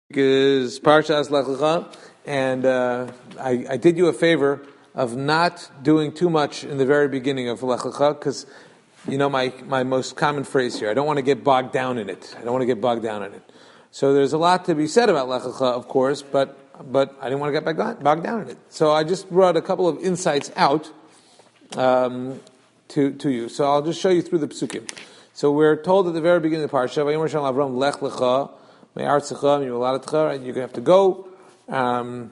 Is Parshas Lech Lecha, and I did you a favor of not doing too much in the very beginning of Lech Lecha, because you know my most common phrase here. I don't want to get bogged down in it. So there's a lot to be said about Lech Lecha, of course, but I didn't want to get bogged down in it. So I just brought a couple of insights out to you. So I'll just show you through the psukim. So we're told at the very beginning of the parsha, Vayomer Shem Avram Lech Lecha. You're going to have to go from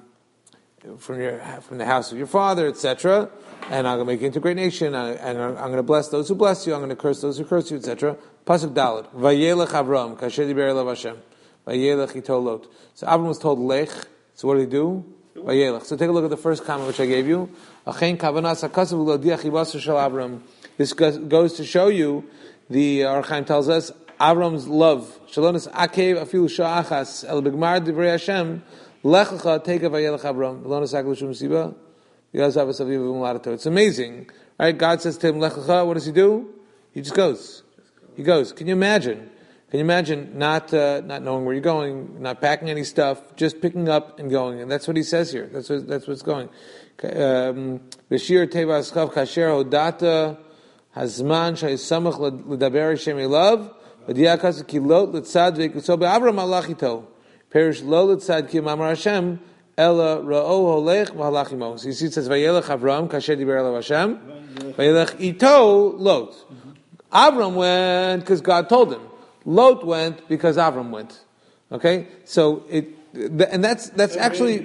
the house of your father, etc. And I'm going to make you into a great nation. And I'm going to bless those who bless you. I'm going to curse those who curse you, etc. Pasuk Dalet. Vayelech Avram kasher diber elav Hashem. Vayelech he told Lot. So Avram was told Lech. So what did he do? Vayelech. So take a look at the first comment which I gave you. Achen kavanas hakasav l'odiach hibaser shel Avram. This goes to show you. The Or Chaim tells us. Avram's love. Shalonis akev afilu sha'achas el b'gmar divrei Hashem lech lecha teka vayelech Avram shalonis akev l'shum siba yaz avas aviv v'mulato. It's amazing, right? God says to him lech lecha. What does he do? He just goes. He goes. Can you imagine? Not knowing where you're going, not packing any stuff, just picking up and going? And that's what he says here. That's what's going. B'shir teva aschav kasher hodata hazman shayisamach l'daber Hashem elav. V'diyakas ki lot letzad ve'kuso be'Avram alachito. Perish lo letzad ki mamar Hashem ela ra'o holech v'halachimo. So you see it says vayelech Avram kasher diber elav Hashem vayelech ito Lot. Avram went because God told him. Lot went because Avram went. Okay, so that's actually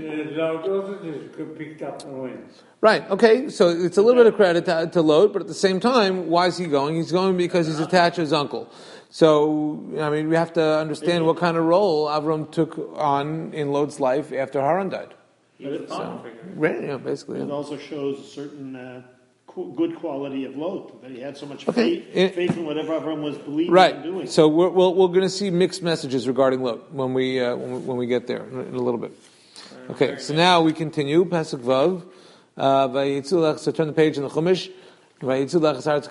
picked up and went. Right, okay, so it's a little bit of credit to Lot, but at the same time, why is he going? He's going because he's attached to his uncle. So, I mean, we have to understand what kind of role Avram took on in Lot's life after Haran died. Basically. It also shows a certain good quality of Lot, that he had so much faith in whatever Avram was believing and doing. So we're going to see mixed messages regarding Lot when we get there in a little bit. Okay, so now we continue, Pasuk Vav. So turn the page in the Chumash. One of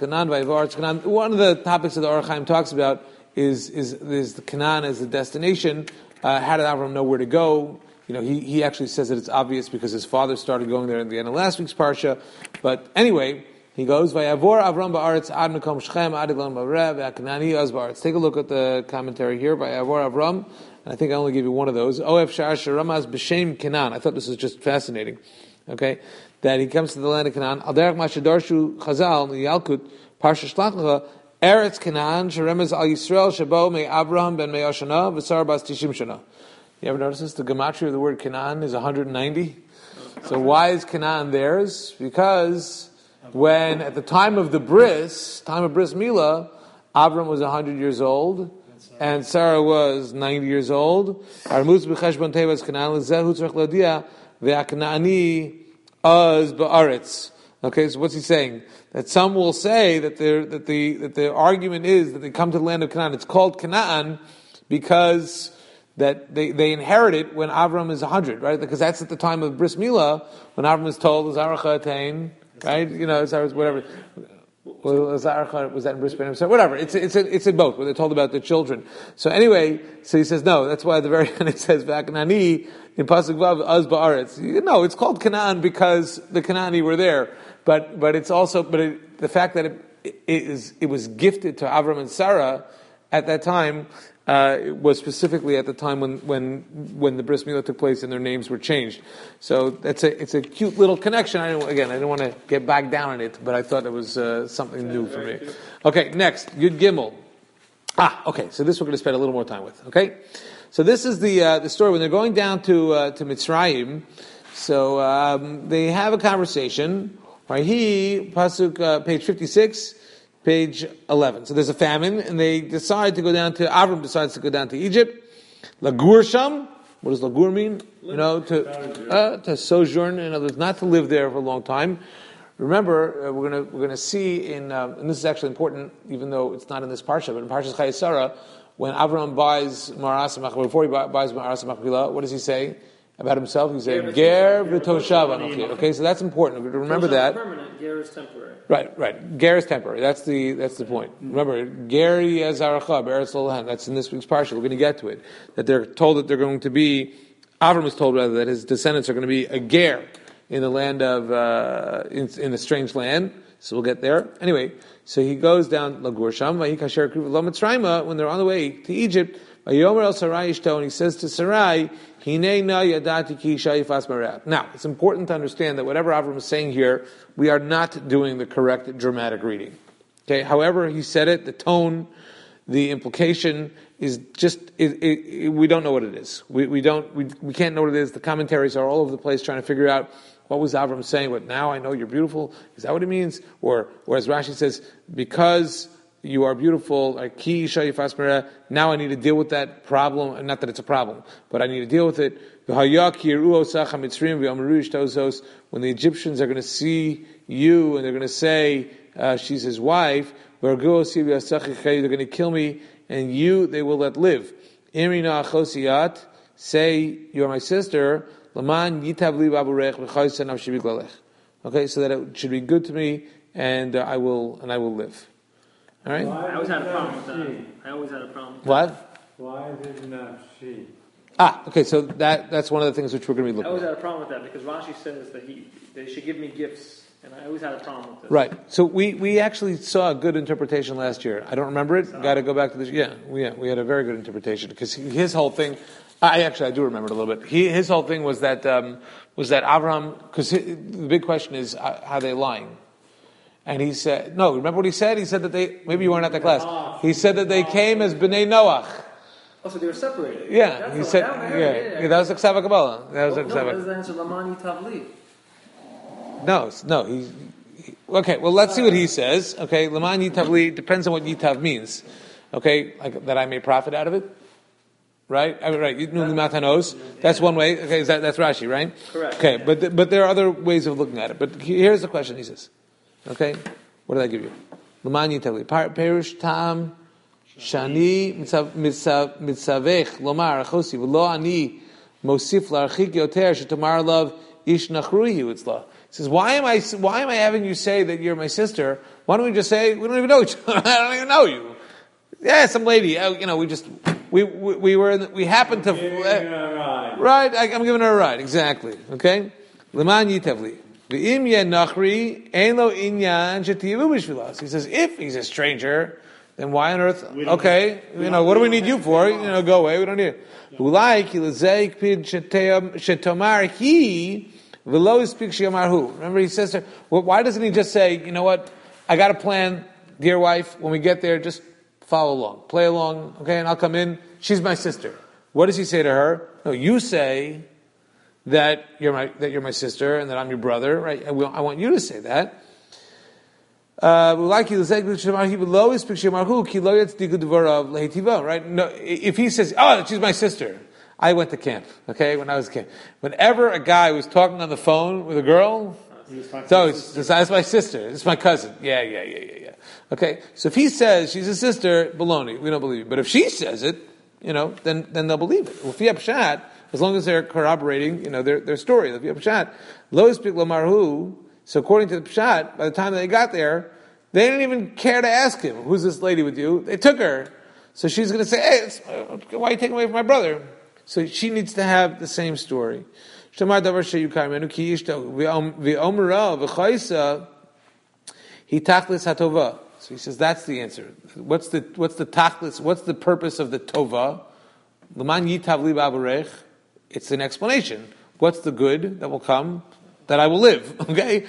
the topics that the Or Chaim talks about is the Canaan as the destination. How did Avram know where to go? You know, he actually says that it's obvious because his father started going there in the end of last week's parsha. But anyway, he goes Vayavor Avram ba'aretz ad mekom Shechem ad eglan ba'rev v'akanani az ba'aretz. Take a look at the commentary here. Vayavor Avram, and I think I only give you one of those. Oef sha'ar sheramaz b'shem Canaan. I thought this was just fascinating. Okay, that he comes to the land of Canaan. Al derech mashadorshu Chazal Yalkut Parsha Shlach Lecha Eretz Canaan sheremez al Yisrael shabo me Abraham ben Me'ashana v'sar bas tishim shana. You ever notice this? The gematria of the word Canaan is 190. So why is Canaan theirs? Because when at the time of bris Milah, Abraham was 100 years old and Sarah was 90 years old. Armuz b'cheshbon tevas Canaan lezehu tzarich l'odia ve'aknaani az ba'aretz. Okay, so what's he saying? That some will say that the argument is that they come to the land of Canaan. It's called Canaan because that they inherit it when Avram is 100, right? Because that's at the time of bris milah when Avram is told Zaracha Atain, right? You know, whatever. Was that in bris milah? Whatever. It's in both where they're told about the children. So anyway, so he says no. That's why at the very end it says V'akanani in pasuk vav az ba'aretz. No, it's called Canaan because the Canaani were there. But it's also the fact that it was gifted to Avram and Sarah at that time. Was specifically at the time when the bris milah took place and their names were changed. So it's a cute little connection. I didn't want to get back down on it, but I thought it was something new for me. Okay, next Yud Gimel. Okay. So this we're going to spend a little more time with. Okay, so this is the story when they're going down to Mitzrayim. So they have a conversation. Right, pasuk page 56. Page 11. So there's a famine, and Avram decides to go down to Egypt. Lagur sham. What does lagur mean? You know, to sojourn. In other words, not to live there for a long time. Remember, we're going to see and this is actually important, even though it's not in this parsha, but in Parshas Chayei, when Avram buys Ma'aras Machpelah, before he buys Ma'aras Machpelah, what does he say? About himself, he said, Ger v'toshav anochi. Okay, so that's important. Remember that. Permanent, Ger is temporary. Right. Ger is temporary. That's the point. Remember, Geri Azaracha, Be'eretz Lo. That's in this week's parsha. We're going to get to it. That they're told that they're going to be, Avram is told rather that his descendants are going to be a Ger in the land of, in a strange land. So we'll get there. Anyway, so he goes down Lagur Sham, when they're on the way to Egypt, and he says to Sarai, now, it's important to understand that whatever Avram is saying here, we are not doing the correct dramatic reading. Okay, however he said it, the tone, the implication is just, we don't know what it is. We can't know what it is. The commentaries are all over the place trying to figure out what was Avram saying, but now I know you're beautiful. Is that what it means? Or as Rashi says, because you are beautiful, now I need to deal with that problem. Not that it's a problem, but I need to deal with it. When the Egyptians are going to see you and they're going to say, she's his wife, they're going to kill me, and they will let live. Say, you are my sister, okay, so that it should be good to me, and I will live. All right? I always had a problem with that. What? Why did not she? Okay, so that's one of the things which we're going to be looking at. I always had a problem with that because Rashi says that they should give me gifts, and I always had a problem with this. Right. So we actually saw a good interpretation last year. I don't remember it. Got to go back to this. Yeah, we had a very good interpretation because his whole thing. I do remember it a little bit. His whole thing was that Avraham, because the big question is how they lying. And he said, no, remember what he said? He said that maybe you weren't at the class. He said that they came as B'nai Noach. Oh, so they were separated. Yeah, he said, yeah, that was the Ksava Kabbalah. That was the Ksava. No, that was the answer, Lamani Tavli. No, okay, well, let's see what he says. Okay, Lamani Tavli, depends on what Yitav means. Okay, like that I may profit out of it. Right? Right. That's one way. Okay, that's Rashi, right? Correct. Okay, but there are other ways of looking at it. But here's the question, he says. Okay? What did I give you? Lamani Tavli. Perush Tam Shani Mitzavech Lomar Achosi V'lo Ani Mosif L'Archik Yoter Shetomar Love Ish Nachruhi Utzla. He says, why am I having you say that you're my sister? Why don't we just say we don't even know each other? I don't even know you. Yeah, some lady. We happened to. Right, I'm giving her a ride. Exactly. Okay. Leman Yitavli. V'im nachri ein lo inyan shetivu b'shvilas. He says, if he's a stranger, then why on earth? Okay, what do we need you for? Go away. We don't need it. Ulai ki lezeik pid shetomar he v'lo speak sheyamar hu. Remember, he says to her, why doesn't he just say, you know what? I got a plan, dear wife. When we get there, just follow along, play along, okay, and I'll come in. She's my sister. What does he say to her? No, you say that you're my sister and that I'm your brother, right? I want you to say that. Right? No, if he says, "Oh, she's my sister," I went to camp. Okay, when I was a camp, whenever a guy was talking on the phone with a girl, that's my sister. It's my cousin. Yeah. Okay, so if he says she's a sister, baloney, we don't believe it. But if she says it, then they'll believe it. Well, Fiyab Pshat, as long as they're corroborating, their story. The Fiyab Pshat, lo speak lomarhu. So according to the Pshat, by the time they got there, they didn't even care to ask him, "Who's this lady with you?" They took her, so she's going to say, "Hey, why are you taking away from my brother?" So she needs to have the same story. Shamar davar sheyukar menu ki ishto v'omra v'chayisa hitachlis hatova. So he says that's the answer. What's the tachlis? What's the purpose of the tova? L'man yitav li b'avarech. It's an explanation. What's the good that will come? That I will live. Okay,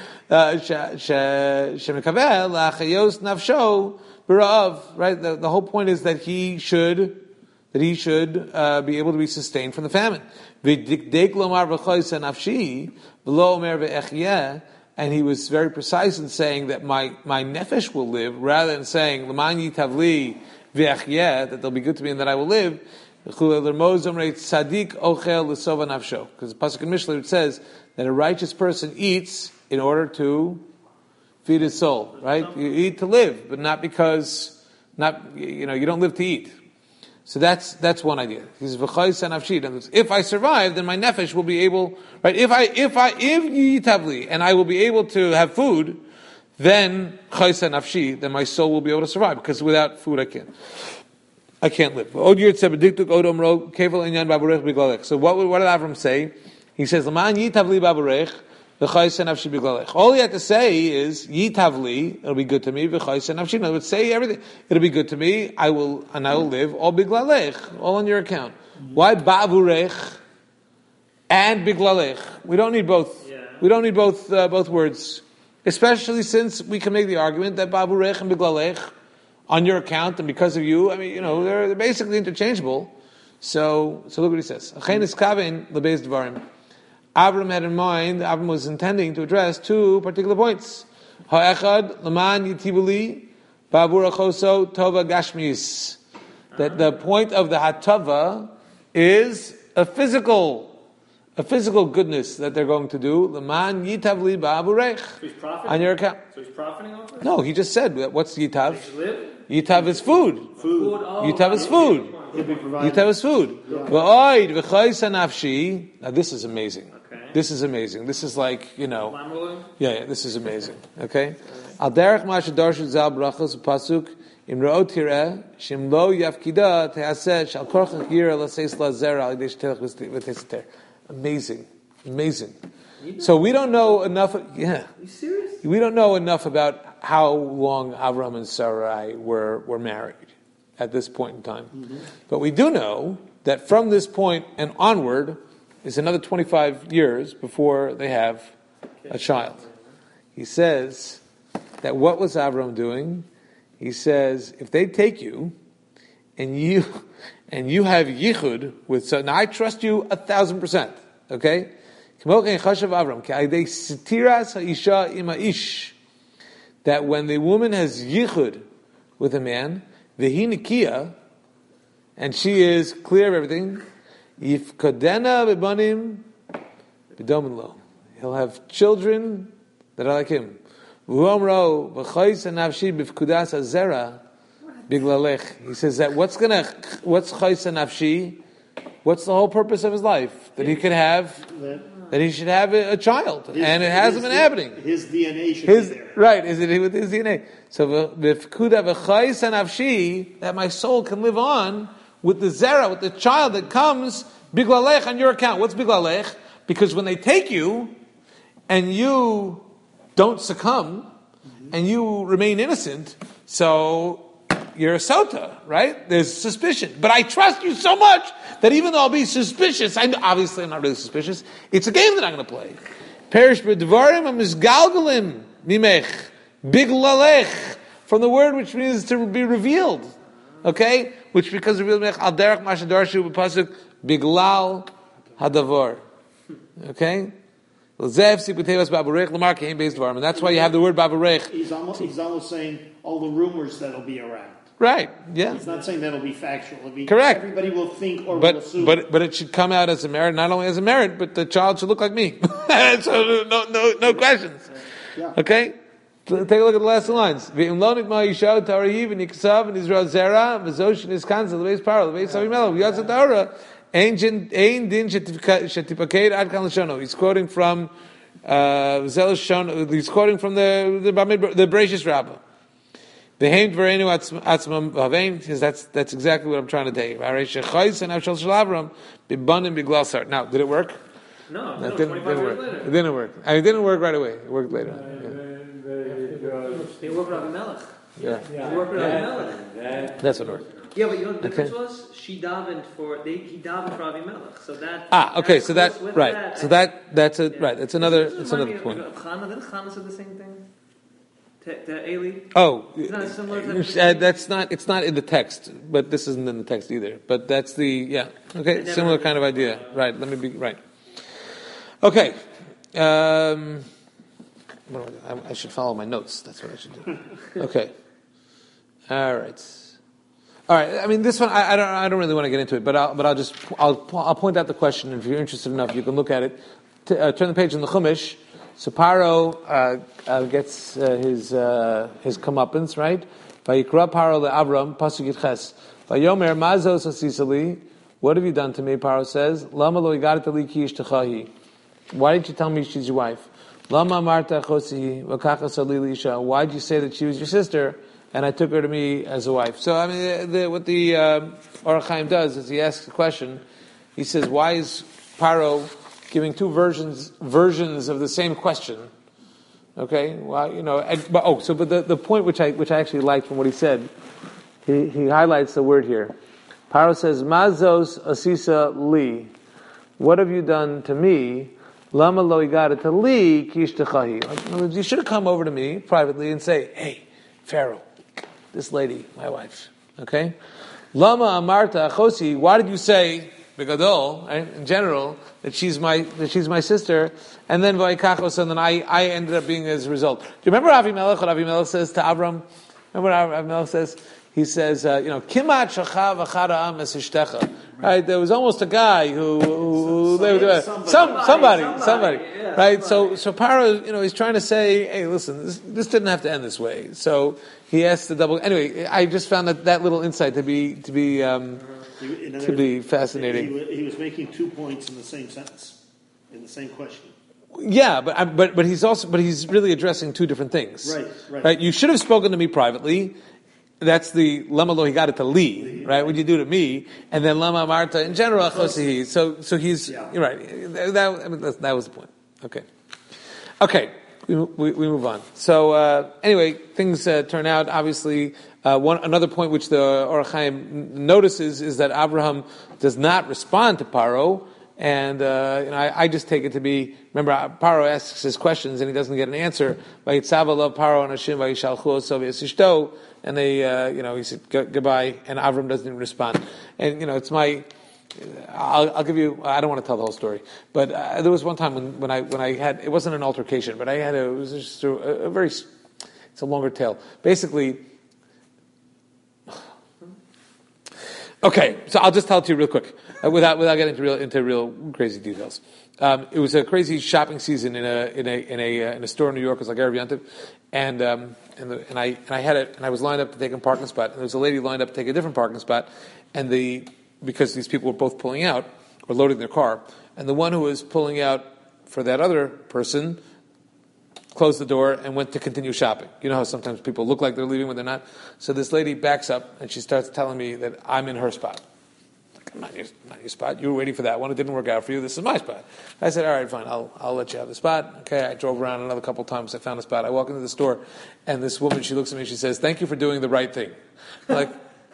shemikavel la'achayos nafsho b'ra'av. Right. The whole point is that he should be able to be sustained from the famine. V'dikdek lomar v'chayis nafshi v'lo omer v'echyeh. And he was very precise in saying that my nefesh will live, rather than saying l'man yitavli v'echyeh, that they'll be good to me and that I will live. Because the pasuk in Mishlei, it says that a righteous person eats in order to feed his soul. Right? You eat to live, but not because you don't live to eat. So that's one idea. He says, "V'chayis nafshi." If I survive, then my nefesh will be able, right? If yitavli, and I will be able to have food, then chayis nafshi, then my soul will be able to survive. Because without food, I can't live. So what did Avram say? He says, "L'man yitavli baburech, v'chayis nafshi b'glalech." All he had to say is yitavli, it'll be good to me. V'chayis nafshi, in other words, say everything. It'll be good to me. I will live. All b'glalech, all on your account. Why baburech and b'glalech? We don't need both. Yeah. We don't need both words, especially since we can make the argument that baburech and b'glalech, on your account and because of you. I mean, they're basically interchangeable. So look what he says. Avram had in mind, Avram was intending to address two particular points. Ha'echad, Laman Yitibuli, Babur Achoso, Tova Gashmis. That the point of the Hatava is a physical goodness that they're going to do. Laman Yitavli Baburech. On your account. So he's profiting off it? No, he just said, what's Yitav? Live? Yitav is food. Yitav is food. Yitav is food. Now this is amazing. This is amazing. This is like, yeah, this is amazing. Okay? Al derech ma shedarshu zal brachos pasuk im ro'ot tireh shem lo yafkida te'aseh shal korach yira l'seis la zera al yidei shtelech v'teseter. Amazing. So we don't know enough. Yeah. Are you serious? We don't know enough about how long Avram and Sarai were married at this point in time. Mm-hmm. But we do know that from this point and onward is another 25 years before they have a child. He says that what was Avram doing? He says, if they take you and you have yichud with, so now I trust you 1,000%. Okay? That when the woman has yichud with a man, vehi nikiya, and she is clear of everything, yifkodena bebanim b'domin lo. He'll have children that are like him. V'omro v'chayis nafshi b'fkudas azera biglalech. He says that what's chayis nafshi? What's the whole purpose of his life? That he could have. That he should have a child, and it hasn't been happening. His DNA should be there. Right, is it with his DNA? So, that my soul can live on with the zera, with the child that comes, biglalech, on your account. What's biglalech? Because when they take you, and you don't succumb, and you remain innocent, so you're a sota, right? There's suspicion. But I trust you so much that even though I'll be suspicious, obviously I'm not really suspicious, it's a game that I'm going to play. Perish b'dvarim ha'mizgalgalim mimech biglalech, from the word which means to be revealed. Okay? Which because revealed mech al derech ma shedarshu b'pasuk biglal hadavar. Okay? And that's why you have the word baburech. He's almost saying all the rumors that'll be around. Right, yeah. He's not saying that'll be factual. It'll be, correct. Everybody will think or will assume. But it should come out as a merit, not only as a merit, but the child should look like me. So no questions. Yeah. Okay? So take a look at the last two lines. He's quoting from he's quoting from the Bereshis Rabbah. That's exactly what I'm trying to tell you. Now, did it work? No, it didn't work. It didn't work. It didn't work right away. It worked later. They worked with Ravi Melech. Yeah. They worked with Ravi Melech. That's what worked. Yeah, but the difference was he davened for Ravi Melech. So that okay. So that right. That, so that's a right. That's another point. Didn't Chana say the same thing to Eli? Oh, it's not similar to that's not. It's not in the text, but this isn't in the text either. But that's the Okay, similar kind of idea. Right. Let me be right. Okay. I should follow my notes. That's what I should do. Okay. All right. I mean, this one I don't really want to get into it, but I'll point out the question. If you're interested enough, you can look at it. Turn the page in the Chumash. So Paro gets his comeuppance, right? Vayikra Paro le'Avram pasuk Yitches Vayomer mazos asisali. What have you done to me? Paro says, Lama lo igarata li ki ishtechahi. Why didn't you tell me she's your wife? Lama marta chosi v'kacha salili isha. Why did you say that she was your sister and I took her to me as a wife? So I mean, what the Orach Chaim does is he asks a question. He says, why is Paro giving two versions of the same question? Okay, well, but the point which I actually liked from what he said, he highlights the word here. Paro says, Mazos asisa li. What have you done to me? Lama lo igarata li ki ishtechahi. In other words, you should have come over to me privately and say, hey, Pharaoh, this lady, my wife. Okay? Lama amarta achosi. Why did you say, begadol, right, in general, that she's my sister, and then vayikachos, and then I ended up being as a result. Do you remember Avimelech? What Avimelech says to Avram? Remember what Avimelech says? He says, kimat shachav achara am es ishtecha. Right? There was almost a guy somebody. Yeah, right? So Paro, he's trying to say, hey, listen, this didn't have to end this way. So he has to double. Anyway, I just found that little insight to be fascinating. He was making 2 points in the same sentence, in the same question. Yeah, but he's really addressing two different things. Right? You should have spoken to me privately. That's the lama lo higarata li, right? What you do to me, and then lama marta in general chosihi. So he's you're right. That was the point. Okay. We move on. So anyway, things turn out. Obviously, another point which the Orach Chaim notices is that Abraham does not respond to Paro, and I just take it to be. Remember, Paro asks his questions and he doesn't get an answer. Vayitzava love Paro and Hashem vayishalchu osav yesishto. And they, he said goodbye, and Avram doesn't even respond. And it's I'll give you. I don't want to tell the whole story, but there was one time when I had, it wasn't an altercation, but it was just a very, it's a longer tale. Basically, okay, so I'll just tell it to you real quick, without getting into real crazy details. It was a crazy shopping season in a store in New York. It was like Erev Yantiv, and I was lined up to take a parking spot, and there was a lady lined up to take a different parking spot, and because these people were both pulling out or loading their car, and the one who was pulling out for that other person closed the door and went to continue shopping. You know how sometimes people look like they're leaving when they're not. So this lady backs up and she starts telling me that I'm in her spot. Not your spot. You were waiting for that one. It didn't work out for you. This is my spot. I said, all right, fine. I'll let you have the spot. Okay. I drove around another couple times. I found a spot. I walk into the store, and this woman, she looks at me. She says, "Thank you for doing the right thing." I'm like,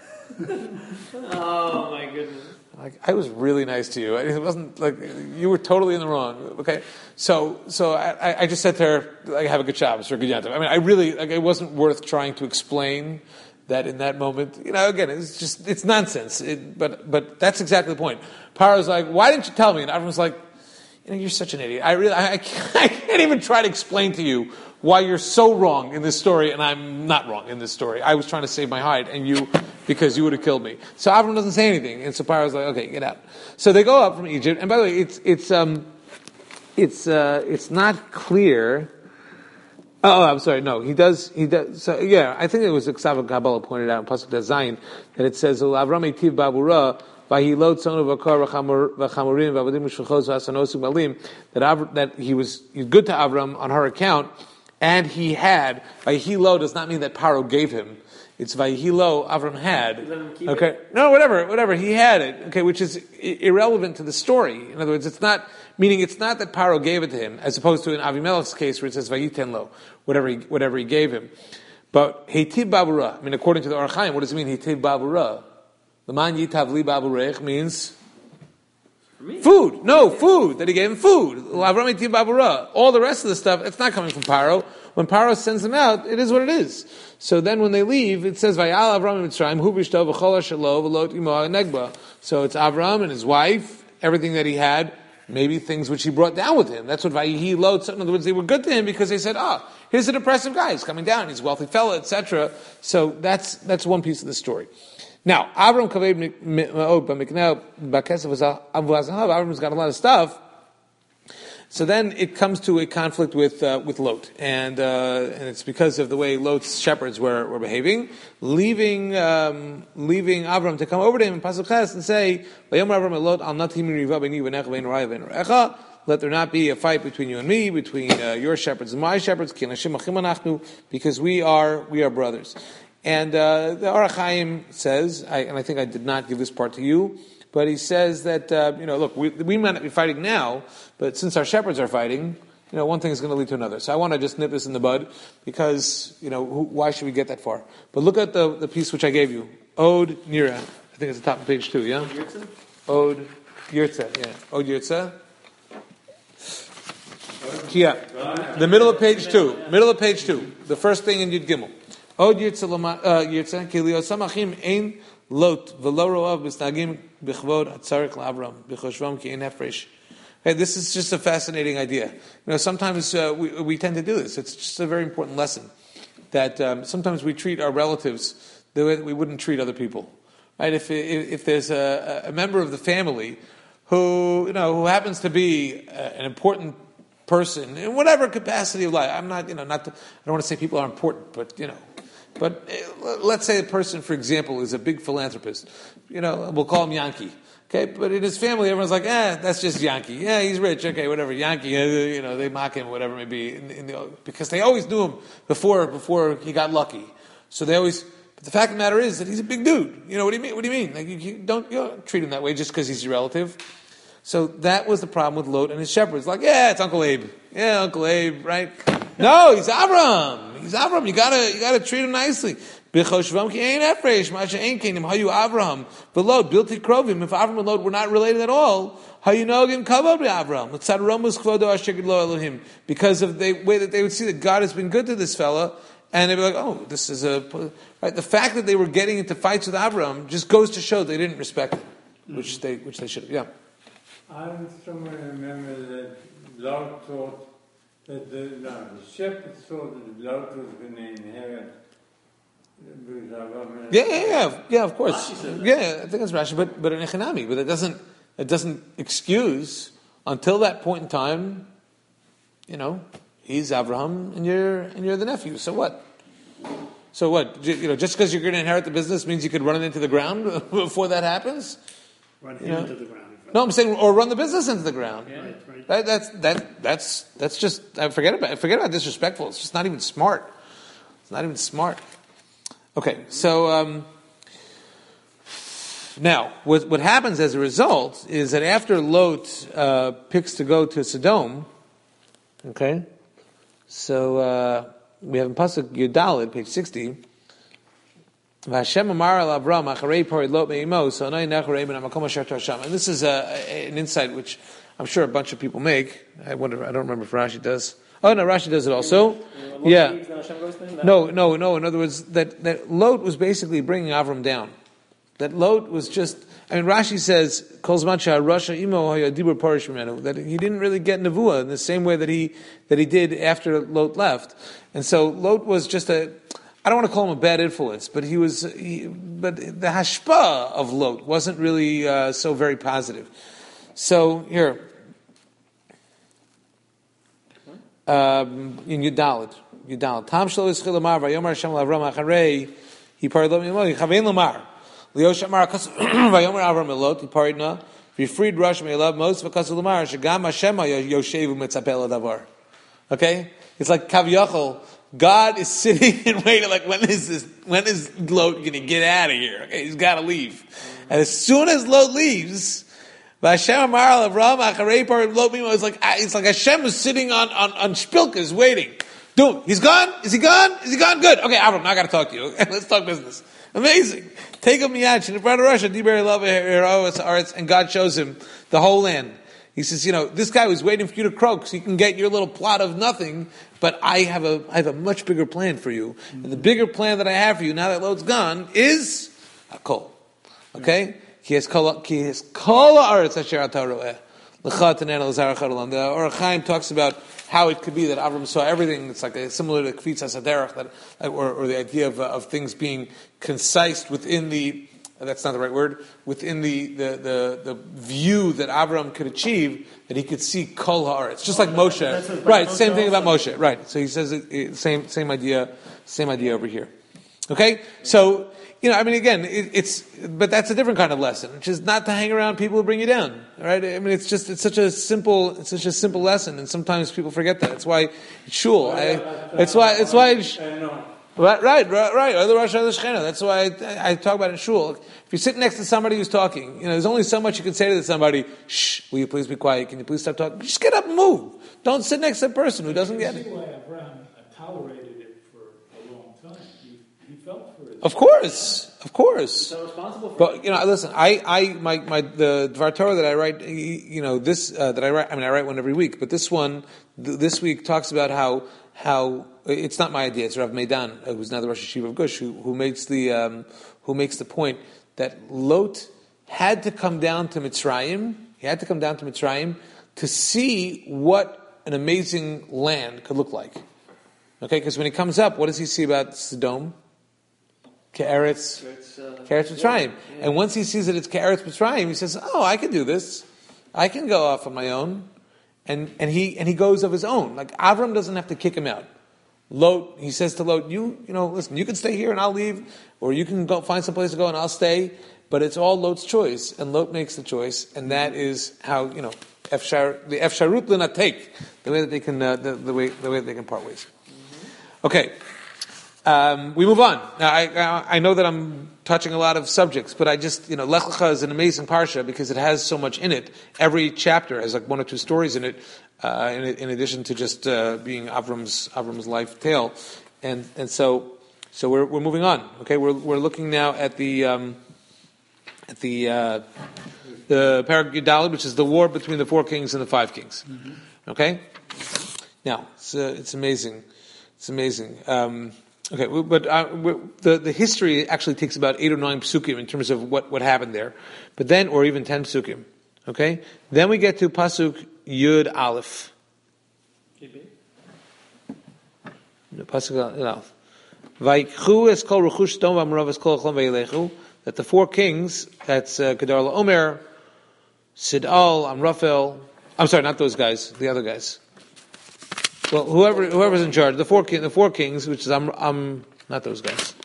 oh my goodness. Like, I was really nice to you. It wasn't like you were totally in the wrong. Okay. So I just said to her, like, have a good Shabbos or a good Yantiv. I mean, I really, it wasn't worth trying to explain that in that moment, again, it's nonsense. But that's exactly the point. Paro's like, why didn't you tell me? And everyone's like, you're such an idiot. I can't even try to explain to you why you're so wrong in this story, and I'm not wrong in this story. I was trying to save my hide, because you would have killed me. So Avram doesn't say anything, and so Paro's like, okay, get out. So they go up from Egypt, and by the way, it's not clear. Oh, I'm sorry. No, he does. So yeah, I think it was Ksav Kabbalah pointed out in Pasuk Zayin that it says Avram etiv babura vahilot tzonu v'kar v'chamurim v'avadim v'shulchos v'asanosu malim, that he was good to Avram on her account, and he had. Vahilo does not mean that Paro gave him. It's vahilo Avram had. Okay, no, whatever he had it. Okay, which is irrelevant to the story. In other words, it's not that Paro gave it to him, as opposed to in Avimelech's case where it says vayiten lo, whatever he gave him. But heitiv babura, I mean, according to the Orach Chaim, what does it mean heitiv babura? L'man yitav li baburech means food. No, food. That he gave him food. Avram heitiv babura. All the rest of the stuff, it's not coming from Paro. When Paro sends them out, it is what it is. So then when they leave, it says Vayal Avram Mitzrayim Hu b'shto v'chol shelo v'lo imo negba. So it's Avram and his wife, everything that he had. Maybe things which he brought down with him. That's what Vayihi Lot. In other words, they were good to him because they said, here's a depressive guy. He's coming down. He's a wealthy fellow, etc. So that's one piece of the story. Now, Avram Kaved Ma'od B'Mikneh B'Kesef Avram's got a lot of stuff. So then it comes to a conflict with Lot, and it's because of the way Lot's shepherds were behaving, leaving Avram to come over to him in Pasuk Ches and say, "Vayomer Avram el Lot, al natim riva b'ni v'necha v'en raya v'en recha." Let there not be a fight between you and me, between your shepherds and my shepherds, because we are brothers. And the Orach Chaim says, and I think I did not give this part to you, but he says that look, we might not be fighting now, but since our shepherds are fighting, one thing is going to lead to another. So I want to just nip this in the bud, because why should we get that far? But look at the piece which I gave you, Ode Nira. I think it's the top of page 2. Yeah, Ode Yirtzeh. Yeah, Ode Yirtzeh. Yeah, the middle of page 2. Middle of page 2. The first thing in Yud Gimel. Od Yirtzeh ki liot samachim ein lot v'lo ro'av b'stagim b'chvod atzarik la'Avram b'choshvam ki ein hefresh. Hey, this is just a fascinating idea. Sometimes we tend to do this. It's just a very important lesson that sometimes we treat our relatives the way that we wouldn't treat other people. Right? If there's a member of the family who happens to be an important person in whatever capacity of life. I'm not, I don't want to say people are important, but let's say a person, for example, is a big philanthropist. We'll call him Yankee. Okay, but in his family, everyone's like, that's just Yankee. Yeah, he's rich. Okay, whatever, Yankee. They mock him, whatever it may be, because they always knew him before he got lucky. So they always. But the fact of the matter is that he's a big dude. What do you mean? What do you mean? Like you don't treat him that way just because he's your relative. So that was the problem with Lot and his shepherds. Like, it's Uncle Abe. Yeah, Uncle Abe, right? No, he's Avram. He's Avram. You gotta treat him nicely. B'choshvam ki ein efresh, masha ein kenim, hayu Avram. But Lot, bilti krovim, if Avram and Lot were not related at all, hayu nogim kavod Avram. L'tzad romus kvodo asher gidlo Elohim. Because of the way that they would see that God has been good to this fella, and they'd be like, this is right. The fact that they were getting into fights with Avram just goes to show they didn't respect him, which they should have. Yeah. I somewhere remember that Lot thought that the shepherds thought that Lot was going to inherit. Yeah, of course. Yeah, I think it's Rashi, but in Echanami, but it doesn't excuse until that point in time. He's Avraham and you're the nephew. So what? Just because you're going to inherit the business means you could run it into the ground before that happens. Run him into the ground. No, I'm saying, or run the business into the ground. Yeah. Right. That's just forget about disrespectful. It's just not even smart. It's not even smart. Okay, so now what happens as a result is that after Lot picks to go to Sodom, okay, so we have in Pasuk Yudalid, page 60. And this is an insight which I'm sure a bunch of people make. I don't remember if Rashi does. Oh no, Rashi does it also. Yeah. No. In other words, that Lot was basically bringing Avram down. That Lot was just. Rashi says that he didn't really get nevuah in the same way that he did after Lot left, and so Lot was just I don't want to call him a bad influence, but but the hashpah of Lot wasn't really so very positive. So here, in Yudalid, Tam shlo ischil lamar vayomer Hashem l'Avram acharei he parid lo miyamod chavein lamar liyosh amar vayomer Avram elot he parid na v'fried Rosh me'elav most v'kasul lamar shegam Hashem yoshevu mitzapel adavar. Okay, it's like Kaviyachol. God is sitting and waiting, like, when is Lot going to get out of here? Okay, he's got to leave. And as soon as Lot leaves, Hashem Amar al Avram acharei parid Lot mimo, it's like Hashem is sitting on Shpilkas waiting. Dude, he's gone? Is he gone? Is he gone? Good. Okay, Avram, now I got to talk to you. Okay, let's talk business. Amazing. Take him miyad, in front of Russia, and God shows him the whole land. He says, this guy was waiting for you to croak so you can get your little plot of nothing, but I have a much bigger plan for you. And the bigger plan that I have for you, now that Lot's gone, is Hakol. Okay? Ki es kol ha'aretz asher ata ro'eh. L'cha tanena l'zarach ha'olam. The Orach Chaim talks about how it could be that Avram saw everything. It's like similar to Kfitz HaSaderach, or the idea of things being concise within the that's not the right word, within the view that Avram could achieve, that he could see Kol Haaretz, just like Moshe. Right, same thing about Moshe. Right, so he says same idea over here. Okay, so again, but that's a different kind of lesson, which is not to hang around people who bring you down. Right? I mean, it's such a simple lesson, and sometimes people forget that. That's why it's shul. It's why. Right. Or the Rosh Hashanah. That's why I talk about it in shul. If you sit next to somebody who's talking, there's only so much you can say to somebody. Shh, will you please be quiet? Can you please stop talking? Just get up and move. Don't sit next to a person who doesn't get it. See why Abraham tolerated it for a long time. He felt for it. Of course. So responsible for But listen, the Dvar Torah that I write, that I write. I mean, I write one every week, but this one, this week talks about how it's not my idea. It's Rav Meidan, who's now the Rosh Hashiva of Gush, who makes the point that Lot had to come down to Mitzrayim. He had to come down to Mitzrayim to see what an amazing land could look like. Okay, because when he comes up, what does he see about Sodom? Ke'eretz Mitzrayim. Yeah. And once he sees that it's Ke'eretz Mitzrayim, he says, "Oh, I can do this. I can go off on my own." And he goes of his own. Like Avram doesn't have to kick him out. Lot, he says to Lot, listen, you can stay here and I'll leave, or you can go find some place to go and I'll stay. But it's all Lot's choice, and Lot makes the choice, and that is how the efsharut l'natek, the way that they can the way that they can part ways. Okay. We move on. Now, I know that I'm touching a lot of subjects, but I just, Lech Lecha is an amazing parsha because it has so much in it. Every chapter has like one or two stories in it, in addition to just being Avram's life tale, and so we're moving on. Okay, we're looking now at the Parak Yudalid, which is the war between the 4 kings and the 5 kings. Okay, now it's amazing. It's amazing. Okay, but the history actually takes about 8 or 9 psukim in terms of what happened there, but then, or even 10 psukim. Okay, then we get to pasuk Yud Aleph. Pasuk Aleph. Vayikchu es kol rechush Sodom v'amarav es kol achlon vayelechu. That the 4 kings, that's Kedar LaOmer, Sid'al, Amraphel. I'm sorry, not those guys, the other guys. Well, whoever's in charge, the four kings, which is not those guys.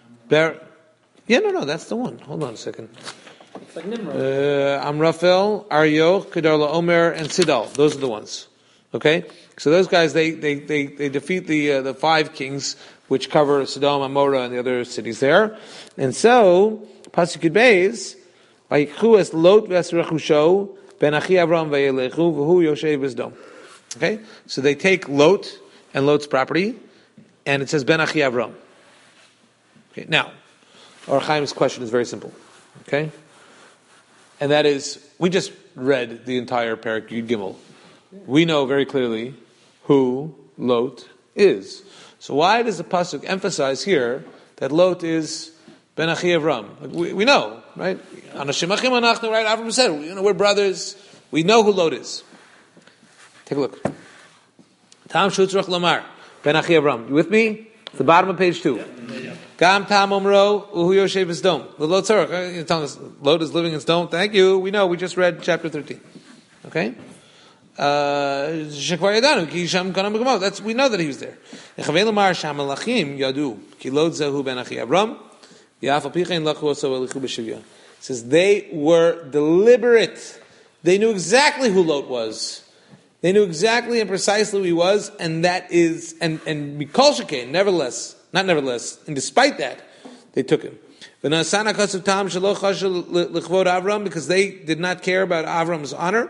That's the one. Hold on a second. It's like Nimrod. Amraphel, Arioch, Kedar LaOmer, and Sidal. Those are the ones. Okay, so those guys they defeat the 5 kings, which cover Sodom, Amorah, and the other cities there. And so pasuk Yud Beis, Vayikchu es Lot v'esrechusho ben achi Avram vayelechu v'hu yoshev b'Sodom. Okay, so they take Lot and Lot's property, and it says Ben Achi Avram. Okay, now, Or Chaim's question is very simple. Okay, and that is, we just read the entire Parak Yud Gimel. We know very clearly who Lot is. So why does the pasuk emphasize here that Lot is Ben Achi Avram? Like we know, right? Anashim Achim Anachnu, right? Avram said, we're brothers. We know who Lot is. Take a look. Tam Shutzrach Lamar, Ben Achi Avram. You with me? It's the bottom of page 2. Gam Tam Omro Uhu Yoshev Sdom. The Lot Tzarach. You're telling us Lot is living in Sdom. Thank you. We know. We just read chapter 13. Okay. Shekvar Yadanu Ki Sham Kanam B'Gamot. That's, we know that he was there. Echavei Lamar Sham Malachim Yadu Ki Lot Zehu Ben Achi Avram Yaf Apichein Lachu Oso Elichu B'Shivya. It says they were deliberate. They knew exactly who Lot was. They knew exactly and precisely who he was, and that is, and Mikol Shekain, nevertheless, and despite that, they took him. Because they did not care about Avram's honor.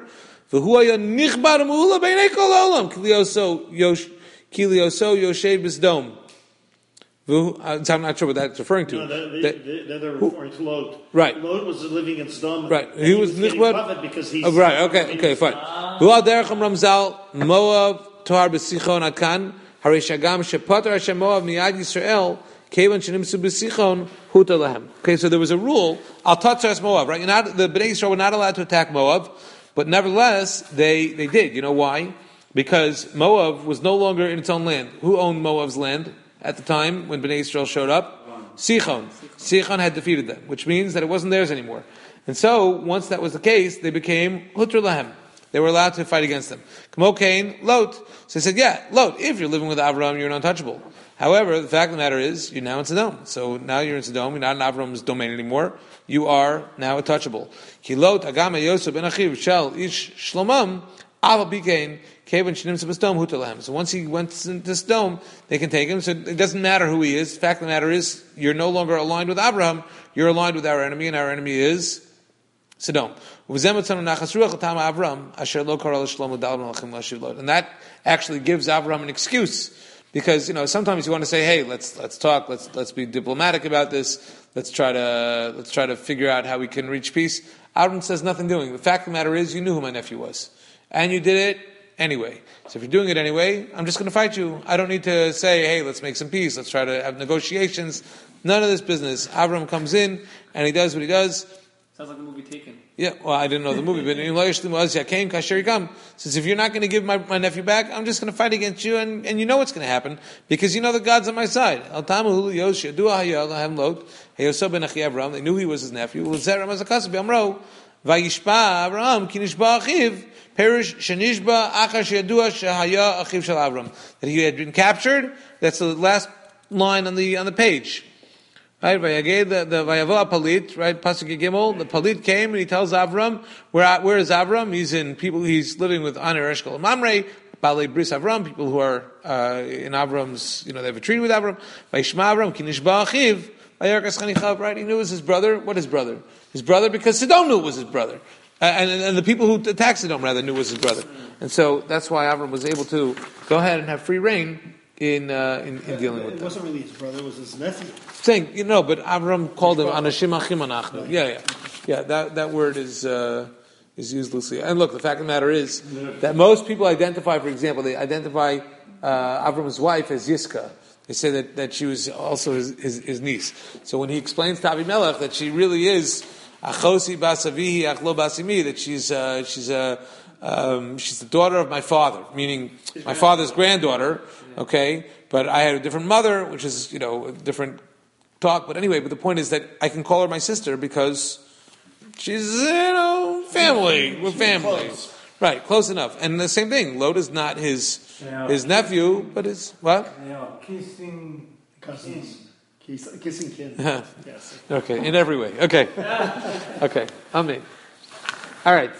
I'm not sure what that's referring to. No, they're referring to Lot. Right. Lot was living in Sodom. Right. He was nichbad because he's... Oh, right. Okay, fine. Moab, Tohar B'Sichon Akan, Harishagam Shepatar Hashem Moab Miyad Yisrael, Kevan Shenimsu B'Sichon Huta Lahem. Okay, so there was a rule, Al Tatzas Moab, right? The Bnei Yisrael were not allowed to attack Moab, but nevertheless, they did. You know why? Because Moab was no longer in its own land. Who owned Moab's land at the time when Bnei Yisrael showed up? Sichon. Sichon had defeated them, which means that it wasn't theirs anymore. And so, once that was the case, they became Hutra Lahem. They were allowed to fight against them. Kamo Kain, Lot. So he said, yeah, Lot, if you're living with Avram, you're an untouchable. However, the fact of the matter is, you're now in Sodom. So now you're in Sodom, you're not in Avram's domain anymore. You are now untouchable. Ki Lot, Agama Yosef ben Achiv, Shel, Ish, Shlomam, Ava Bikain, Kevin Shinim Sebastom, Hutalahem. So once he went into Sodom, they can take him. So it doesn't matter who he is. The fact of the matter is, you're no longer aligned with Abraham, you're aligned with our enemy, and our enemy is Sodom. And that actually gives Avraham an excuse. Because, sometimes you want to say, hey, let's talk, let's be diplomatic about this, let's try to figure out how we can reach peace. Avraham says nothing doing. The fact of the matter is, you knew who my nephew was. And you did it anyway. So if you're doing it anyway, I'm just going to fight you. I don't need to say, hey, let's make some peace, let's try to have negotiations. None of this business. Avraham comes in, and he does what he does. Sounds like a movie Taken. Yeah, well, I didn't know the movie, but since if you're not going to give my nephew back, I'm just going to fight against you, and you know what's going to happen, because you know the God's on my side. They knew he was his nephew. That he had been captured. That's the last line on the page. Right, the Vayavo Palit, right, Pasuk Gimel, the Palit came and he tells Avram, where is Avram? He's living with Aner Eshkol Mamre, Balei Bris Avram, people who are, in Avram's, they have a treaty with Avram. Vayishma Avram, Kinishba Achiv, Vayarkas Chanichav, right, he knew it was his brother. What his brother? His brother because Sodom knew it was his brother. And the people who attacked Sodom rather knew it was his brother. And so that's why Avram was able to go ahead and have free reign in dealing with them. It wasn't really his brother, it was his nephew. Saying, but Avram called him Anashim Achim Anachnu. Yeah. That word is used loosely. And look, the fact of the matter is that most people identify, for example, they identify Avram's wife as Yiska. They say that she was also his niece. So when he explains to Abimelech that she really is Achosi Basavihi Achlo Basimi, that she's the daughter of my father, meaning my father's granddaughter. Okay, but I had a different mother, which is a different talk. But anyway, the point is that I can call her my sister because she's family. We're family, right? Close enough. And the same thing. Lot is not his nephew, but his what? Kissing cousins. Kissing kin. Yes. Okay, in every way. Okay. Okay. Amen. All right.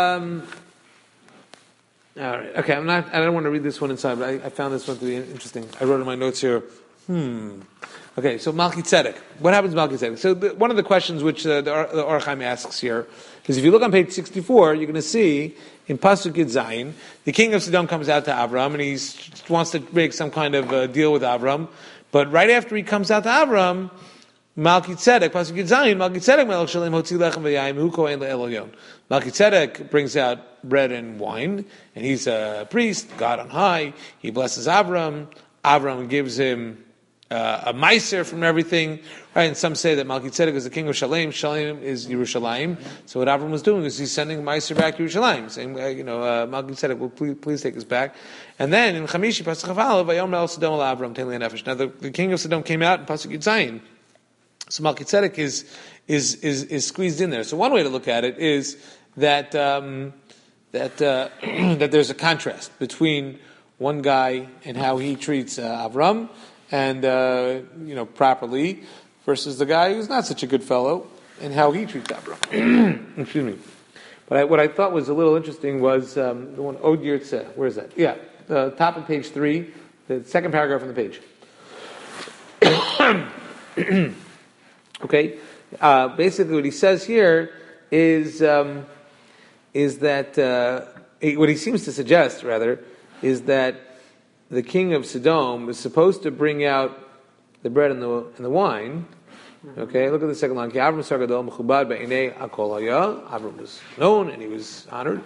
All right. Okay. I don't want to read this one inside, but I found this one to be interesting. I wrote in my notes here. Okay. So Malki Tzedek. What happens to Malki Tzedek? So one of the questions which the Orach Chaim asks here is, if you look on page 64, you're going to see in Pasuk Yud Zayin, the king of Sodom comes out to Avram and he wants to make some kind of deal with Avram. But right after he comes out to Avram, Malki Tzedek, Pasuk Yud Zayin, Malki Tzedek melech shalem hotzi lechem v'yayim hu kohen le'el elyon. Malki Tzedek brings out bread and wine, and he's a priest, God on high. He blesses Avram. Avram gives him a meiser from everything, right? And some say that Malki Tzedek is the king of Shalem. Shalem is Yerushalayim. So what Avram was doing is he's sending a meiser back to Yerushalayim, saying, Malki Tzedek will please take us back. And then in Chamishi Pasuk Chafal, Vayom el Sodom el Avram Tein Nefesh. Now the king of Sodom came out in Pasuk Yud Zayin. So Malki Tzedek is squeezed in there. So one way to look at it is that that there's a contrast between one guy and how he treats Avram and properly, versus the guy who's not such a good fellow and how he treats Avram. Excuse me. But what I thought was a little interesting was the one Od Yirtzeh. Where is that? Yeah, top of page 3, the second paragraph on the page. Okay, basically what he says here is that what he seems to suggest, rather, is that the king of Sodom is supposed to bring out the bread and the wine. Okay, look at the second line. Avram was known and he was honored.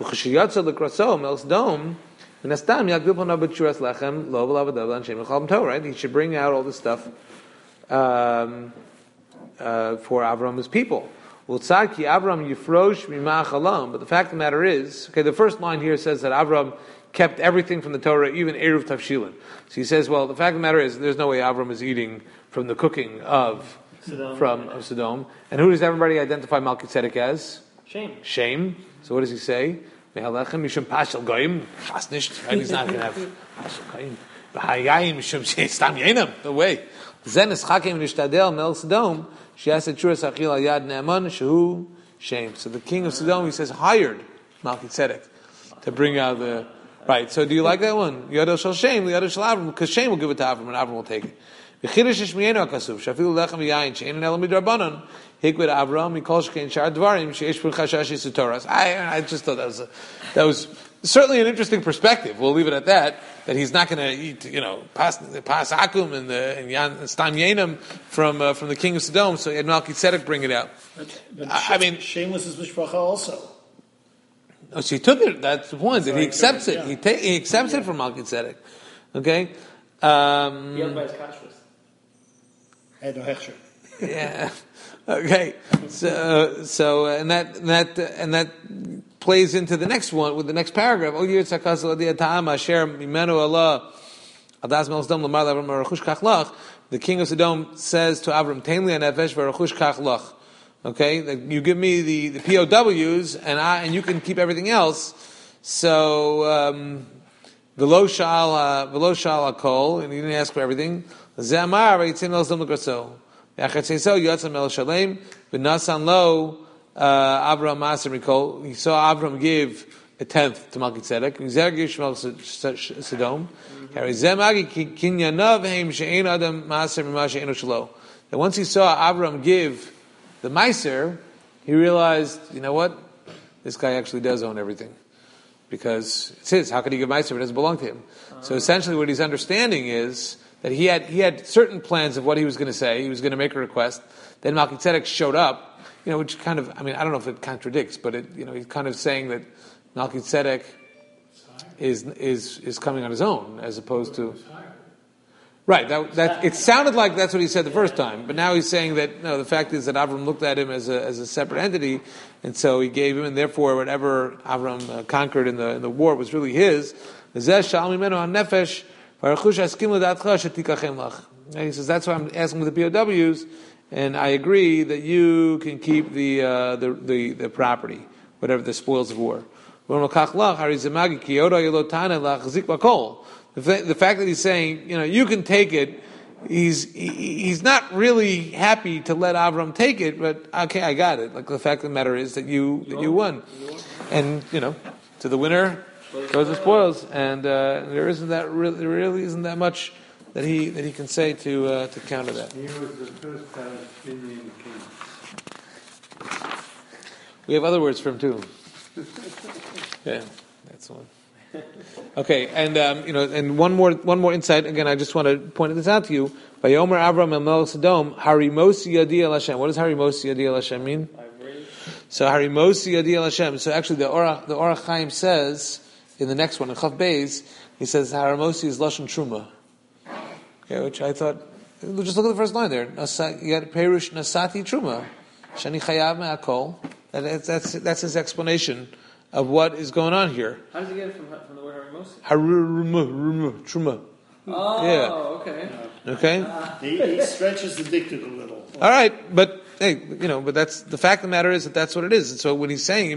Right? He should bring out all this stuff for Avram's people. Utzad ki Avram yifrosh mimach halam. But the fact of the matter is, okay, the first line here says that Avram kept everything from the Torah, even Eruv Tavshilin. So he says, well, the fact of the matter is, there's no way Avram is eating from the cooking of Sodom. And who does everybody identify Melchizedek as? Shame. So what does he say? Mehalechem mishum pashel goyim. Fast nicht. He's not going to have pashel goyim. V'hayayim mishum she'stam yenam. No way. Zen es chakim nishtadel mel Sodom. She has a churas achil al yad ne'eman shehu shame. So the king of Sodom, he says, hired Melchizedek to bring out the... Right, so do you like that one? Yado shel Shem, Yado shel Avram, because Shem will give it to Avram, and Avram will take it. V'chidush ishmiyenu hakasuv, shafilu lechem v'yayin, she'ein ela midrabanan, hikved Avram, mikol shkein shar dvarim, she'esh pur chashash yisutoras. I just thought that was certainly an interesting perspective. We'll leave it at that he's not going to eat, pas akum and stam yenim from the king of Sodom, so he had Melchizedek bring it out. But Shem was his mishpacha also. Oh, so he took it. That's the point. That he accepts it. Yeah. He accepts it from Melchizedek. Okay. He had by his kashrus. Had no hechsher. Yeah. Okay. So and that plays into the next one with the next paragraph. Oh, the king of Sodom says to Avram, "Tainli anefesh v'rachush kach lach." Okay, that you give me the POWs and you can keep everything else. So v'lo shal hakol, and he didn't ask for everything. Ze'amar v'yitzim el Sodom l'graso. V'achatzeiso yotzam el shalem v'nasan lo Avram maser mikol. He saw Avram give a tenth to Melchizedek. V'zer giv shmel Sodom. Harizemagi kinyanav heim she'ein adam maser mima she'einu shelo. And once he saw Avram give the Meiser, he realized, you know what? This guy actually does own everything. Because it's his. How could he give Meiser if it doesn't belong to him? So essentially what he's understanding is that he had certain plans of what he was going to say. He was going to make a request. Then Melchizedek showed up, which kind of, I don't know if it contradicts, but he's kind of saying that Melchizedek is coming on his own as opposed to... Right, that it sounded like that's what he said the first time, but now he's saying that no. The fact is that Avram looked at him as a separate entity, and so he gave him, and therefore whatever Avram conquered in the war was really his. He says that's why I'm asking with the POWs, and I agree that you can keep the property, whatever the spoils of war. The fact that he's saying, you can take it, he's not really happy to let Avram take it, but okay, I got it. Like the fact of the matter is that you won, and to the winner goes the spoils, and there really isn't that much that he can say to counter that. He was the first Palestinian king. We have other words for him too. Yeah, that's one. Okay, and and one more insight. Again, I just want to point this out to you. Vayomer Avram el Melech Sodom, Harimosi Yadi el Hashem. What does Harimosi Yadi el Hashem mean? So Harimosi Yadi el Hashem. So actually, the Orach Chaim says in the next one in Chav Beis, he says Harimosi is Lashon Truma. Okay, which I thought. Just look at the first line there. You got Perush Nasati Truma, Shani Chayav Me'akol. That's his explanation of what is going on here. How does he get it from the word Harimosi? Truma. Oh, yeah. Okay. He stretches the dictum a little. All right, but hey, but that's the fact of the matter is that that's what it is. And so when he's saying,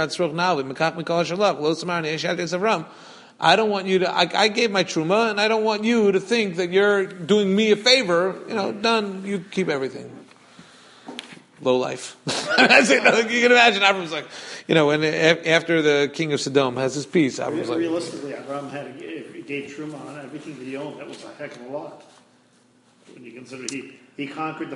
I don't want you to. I gave my truma, and I don't want you to think that you're doing me a favor. Done. You keep everything. Low life. That's it. You can imagine Avram's like, when after the king of Sodom has his peace, Avram's like. Realistically, Avram gave truma on everything that he owned. That was a heck of a lot. When you consider he conquered the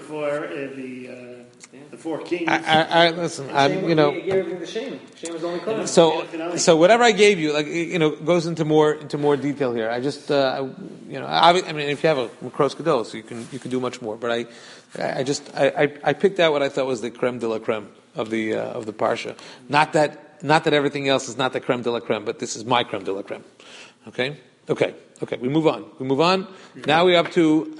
four kings. I listen. He gave everything to Shem. Shem was only close. So whatever I gave you, goes into more detail here. I just, if you have a Makros Gadol, so you can do much more. But I picked out what I thought was the creme de la creme of the parsha. Not that everything else is not the creme de la creme, but this is my creme de la creme. Okay. We move on. Now we're up to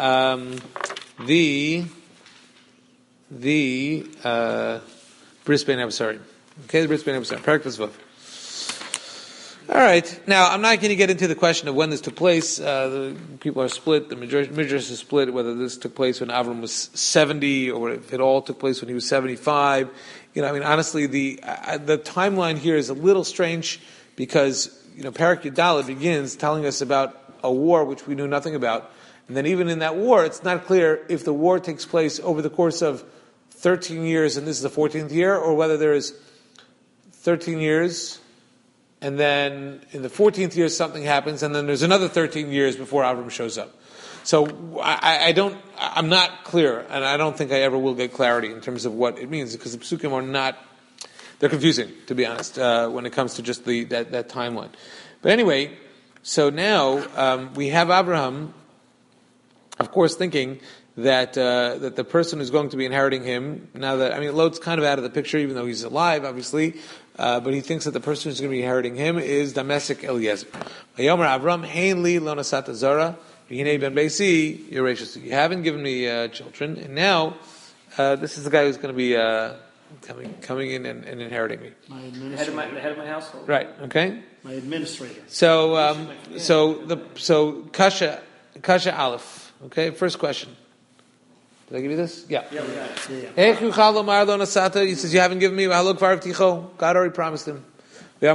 Bris Bein Absarim. Okay, the Bris Bein Absarim. Perek Vav. All right. Now, I'm not going to get into the question of when this took place. The people are split. The Midrash is split whether this took place when Avram was 70 or if it all took place when he was 75. Honestly, the timeline here is a little strange because, Perek Yudaled begins telling us about a war which we knew nothing about. And then even in that war, it's not clear if the war takes place over the course of 13 years and this is the 14th year, or whether there is 13 years and then in the 14th year something happens, and then there's another 13 years before Avram shows up. So I'm not clear, and I don't think I ever will get clarity in terms of what it means, because the Pesukim are not, they're confusing, to be honest, when it comes to just that timeline. But anyway, so now we have Abraham, of course, thinking that the person who's going to be inheriting him, now that, Lot's kind of out of the picture, even though he's alive, obviously, but he thinks that the person who's going to be inheriting him is Damesek Eliezer. Vayomer Avram, Hein li lo nasata zara, v'hinei ben beisi Yerusha. You haven't given me children, and now this is the guy who's going to be coming in and inheriting me. The head of my household. Right. Okay. My administrator. So Kasha Aleph. Okay. First question. Did I give you this? Yeah. Yeah. He says, you haven't given me. God already promised him. Okay,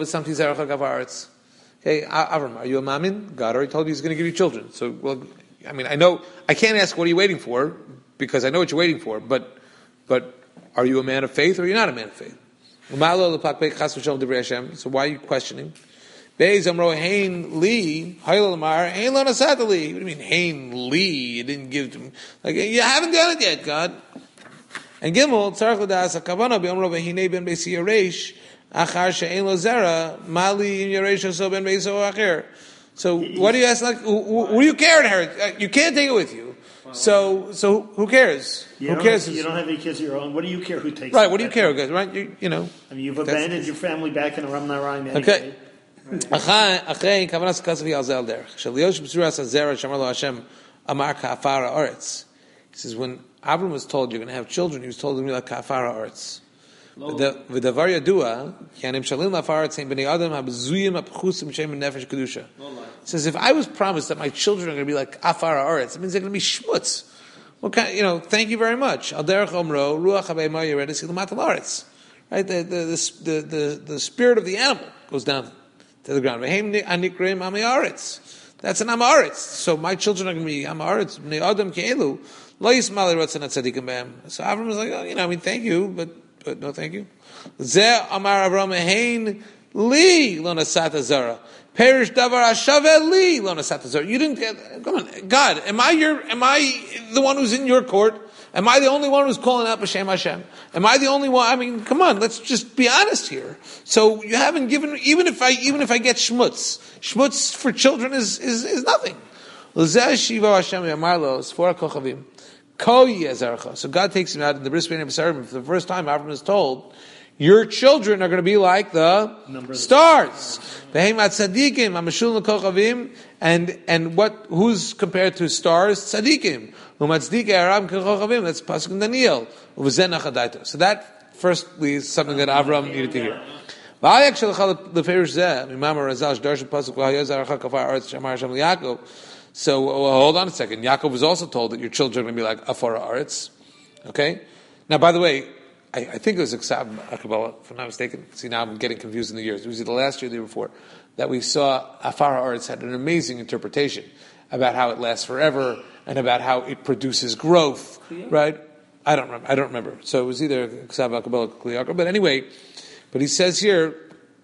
Avram, are you a mamin? God already told you he's going to give you children. So, I know, I can't ask what are you waiting for, because I know what you're waiting for, but are you a man of faith or are you not a man of faith? So why are you questioning? What do you mean, Hain Li? You didn't give to me. You haven't done it yet, God. And Gimel, Tzarech L'das HaKavana B'Yomro V'Hinei Ben Beis Yeresh Achar She'ein Lo Zera Mali Im Yeresh Oso Ben Beis Acher. So what do you ask? Who do you care to inherit? You can't take it with you. So who cares? Who cares? You don't have any kids of your own. What do you care who takes? Right. What do you care? Right. You've abandoned your family back in Aram Naraim anyway. Okay. He says, when Avram was told you're going to have children, he was told to be like kafara arts. He says, if I was promised that my children are going to be like kafara arts, it means they're going to be schmutz. Thank you very much. Right? The spirit of the animal goes down to the ground. That's an amaretz. So my children are going to be amaretz. So Avram was like, thank you, but no thank you. Amar Avram hein li lo nasata zara. Perish davar ashave li lo nasata zara. You didn't get, come on, God, am I the one who's in your court? Am I the only one who's calling out B'Shem Hashem? Am I the only one? Come on, let's just be honest here. So you haven't given, even if I get shmutz for children is nothing. So God takes him out in the Bris Bein Absarim. For the first time, Avram is told, your children are going to be like the stars. And who's compared to stars? Tzadikim. That's pasuk in Daniel. So that firstly is something that Avram needed to hear. So hold on a second. Yaakov was also told that your children are going to be like Afara Aretz. Okay? Now, by the way, I think it was Iksav Akabala, if I'm not mistaken. See, now I'm getting confused in the years. It was either last year or the year before that we saw Afara Aretz had an amazing interpretation about how it lasts forever and about how it produces growth, right? I don't remember. So it was either Iksav Akabala or Kliyakar. But anyway, but he says here,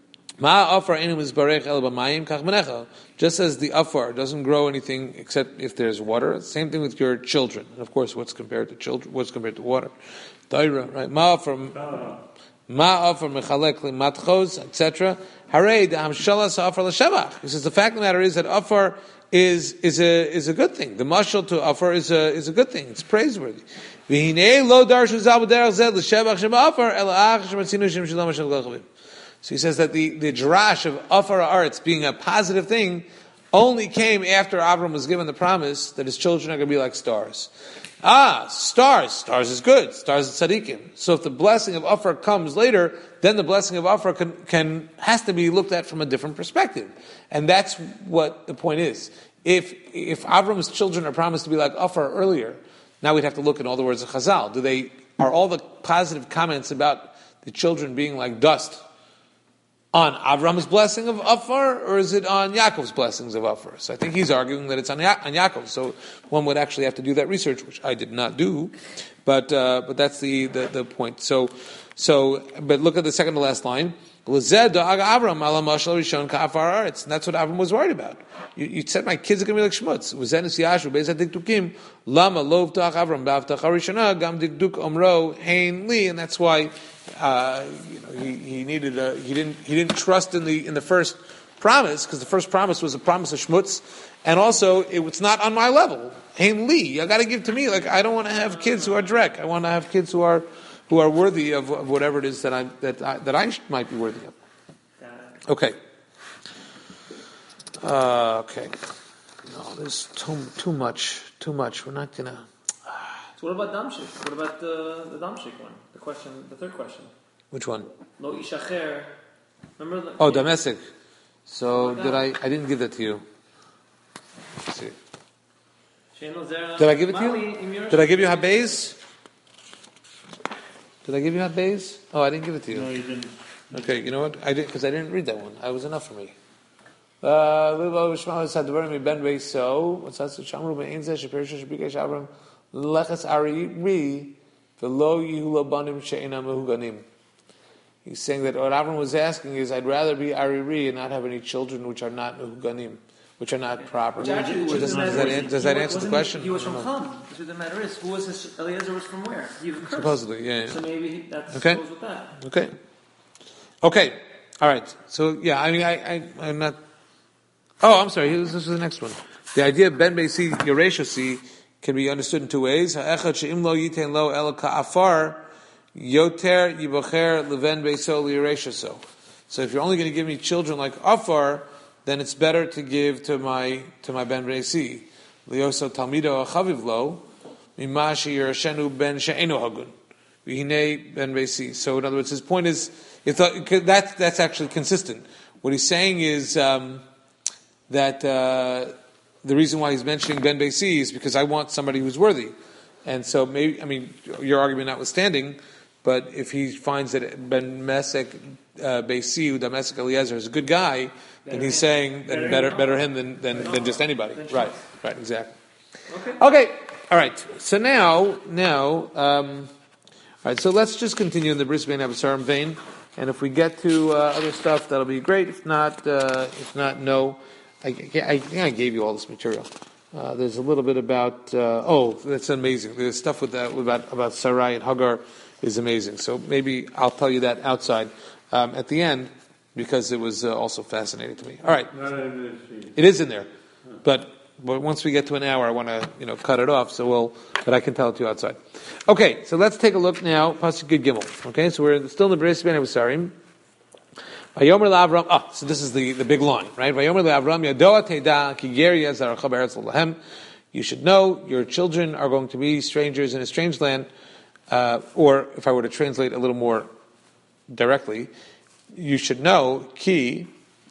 just as the afar doesn't grow anything except if there's water, same thing with your children. And of course, what's compared to children? What's compared to water? Daira, right? Ma'afar mechalek limatchos, etc. Harei the hamshalas afar l'shevach. He says the fact of the matter is that afar is a good thing. The mashal to afar is a good thing. It's praiseworthy. V'hinei lo darshu zav derech zed l'shevach sheba'afar ela'ach shematzinu shem shalom hashem. So he says that the drash of Afar Arts being a positive thing, only came after Avram was given the promise that his children are going to be like stars. Stars. Stars is good. Stars is tzaddikim. So if the blessing of Afar comes later, then the blessing of Afar has to be looked at from a different perspective. And that's what the point is. If Avram's children are promised to be like Afar earlier, now we'd have to look at all the words of Chazal. Are all the positive comments about the children being like dust on Avram's blessing of Afar, or is it on Yaakov's blessings of Afar? So I think he's arguing that it's on Yaakov. So one would actually have to do that research, which I did not do, but that's the point. So but look at the second to last line. And that's what Avram was worried about. You said my kids are going to be like shmutz. And that's why he didn't trust in the first promise, because the first promise was a promise of shmutz, and also it's not on my level. Hein li, you got to give to me. Like, I don't want to have kids who are drek. I want to have kids who are worthy of whatever it is that I might be worthy of. Okay. Okay. No, there's too much. We're not gonna. So what about Damshik? What about the Damshik one? The third question. Which one? Lo ishacher. Remember? Domestic. So did I didn't give that to you. Let's see. Did I give it to you? Did I give you Habez? Did I give you Habez? Oh, I didn't give it to you. No, you didn't. Okay, you know what? I did, because I didn't read that one. It was enough for me. What's that? He's saying that what Avram was asking is, I'd rather be ariri and not have any children which are not mehuganim, which are not proper. Does that answer the question? He was from Chum. That's what the matter is. Eliezer was from where? He was supposedly, yeah. So maybe that okay. goes with that. Okay. All right. So yeah, I mean, I'm not. Oh, I'm sorry. This is the next one. The idea of ben beisi yereshasi can be understood in two ways. Ha'echad she'im lo yiten lo el ka'afar yoter yibocher leven beiso liyereshaso. So if you're only going to give me children like Afar, then it's better to give to my ben beisi lioso talmido achaviv lo mimashi yereshenu ben she'enu hagun v'hinei ben beisi. So in other words, his point is, that's actually consistent. What he's saying is that the reason why he's mentioning Ben Beisi is because I want somebody who's worthy. And so maybe, I mean, your argument notwithstanding, but if he finds that Ben Mesek Beisi, Damesek Eliezer, is a good guy, then he's saying that better him than just anybody. Right, exactly. Okay, all right. So now, all right, so let's just continue in the Bris Bein Abasarim vein. And if we get to other stuff, that'll be great. If not, no. I think I gave you all this material. There's a little bit about. That's amazing. There's stuff with that about Sarai and Hagar is amazing. So maybe I'll tell you that outside at the end, because it was also fascinating to me. All right, it is in there, but once we get to an hour, I want to cut it off. But I can tell it to you outside. Okay, so let's take a look now. Pasuk Gimel. Okay, so we're still in the Beis Bein Abasarim. Vayomer LaAvram. So this is the big line, right? Vayomer LaAvram Yadoa Teida Ki Ger Yazarcha Be'eretz Lahem. You should know your children are going to be strangers in a strange land. Or if I were to translate a little more directly, you should know Ki,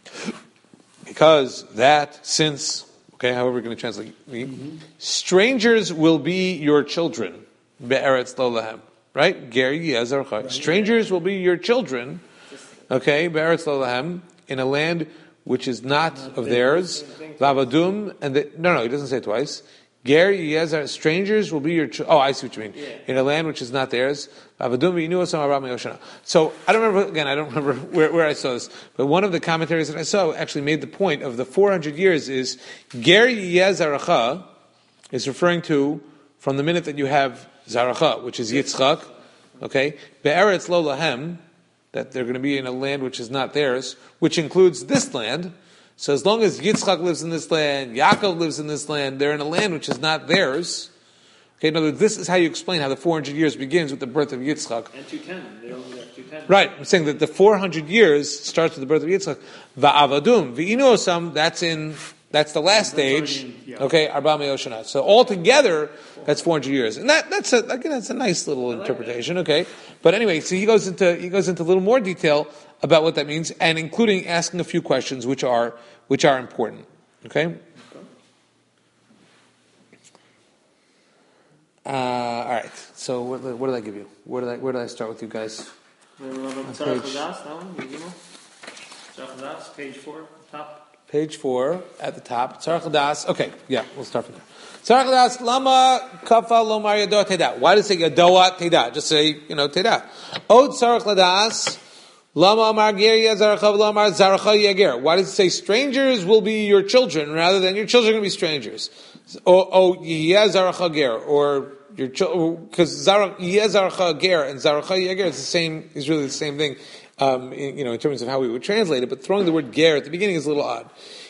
because that since. Okay, however we're going to translate. Strangers will be your children. Be'eretz lo lahem. Right? Ger Yazarcha. Strangers will be your children. Okay, Be'eretz lo lahem, in a land which is not of theirs. Lavadum, no, he doesn't say it twice. Ger Yezer, strangers will be your children. Oh, I see what you mean. Yeah. In a land which is not theirs. Lavadum v'inu asam aram yoshana. So I don't remember where I saw this, but one of the commentaries that I saw actually made the point of the 400 years is Ger Yezaracha is referring to from the minute that you have Zaracha, which is Yitzchak. Okay, Be'eretz lo lahem, that they're going to be in a land which is not theirs, which includes this land. So as long as Yitzchak lives in this land, Yaakov lives in this land, they're in a land which is not theirs. Okay, in other words, this is how you explain how the 400 years begins with the birth of Yitzchak. And 210. They only have 210. Right, I'm saying that the 400 years starts with the birth of Yitzchak. Va'avadum, v'inu osam, that's in That's the last stage. already in, yeah. Okay, Arba Me'ot Shana. So altogether, that's 400 years, and that's a nice little interpretation. Okay, but anyway, so he goes into a little more detail about what that means, and including asking a few questions which are important. Okay. All right. So what did I give you? Where did I start with you guys? Page 4, top. Page 4 at the top. Tzarech Ladas. Okay, yeah, we'll start from there. Tzarech Ladas Lama Kafa Lomar Yadoa Teda. Why does it say Yadoa Teda? Just say Teda. Od Tzarech Ladas Lama Amar Ger Yazarachav Lomar Zaracha Yager. Why does it say strangers will be your children rather than your children are going to be strangers? Or Yazaracha Ger, or your children, because Yazaracha Ger and Zaracha Yager is really the same thing. In terms of how we would translate it, but throwing the word ger at the beginning is a little odd.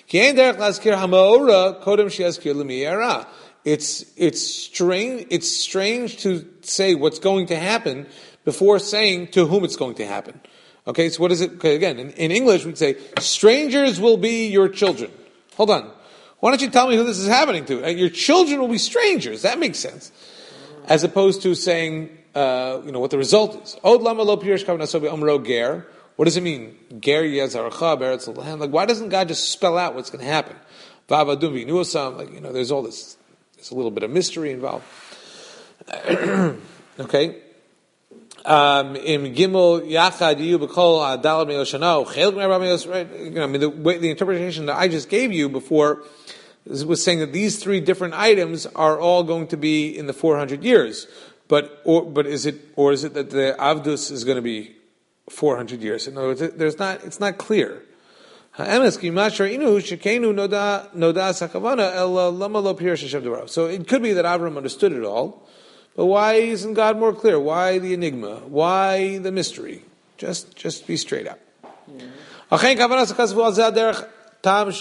It's strange to say what's going to happen before saying to whom it's going to happen. Okay, so what is it? Okay, again, in English we'd say, strangers will be your children. Hold on. Why don't you tell me who this is happening to? Your children will be strangers. That makes sense. As opposed to saying, what the result is. Od lama lo pirish kavnaso be'omro ger. What does it mean? Ger yazarcha be'eretz l'hem. Like, why doesn't God just spell out what's going to happen? V'avadum v'nuosam. There's all this. There's a little bit of mystery involved. Okay. Im gimel yachad yu b'kol adal me'oshana chelik me'arba me'os. The interpretation that I just gave you before was saying that these 3 different items are all going to be in the 400 years. But is it that the Avdus is going to be 400 years? In other words, it's not clear. So it could be that Avram understood it all, but why isn't God more clear? Why the enigma? Why the mystery? Just be straight up. He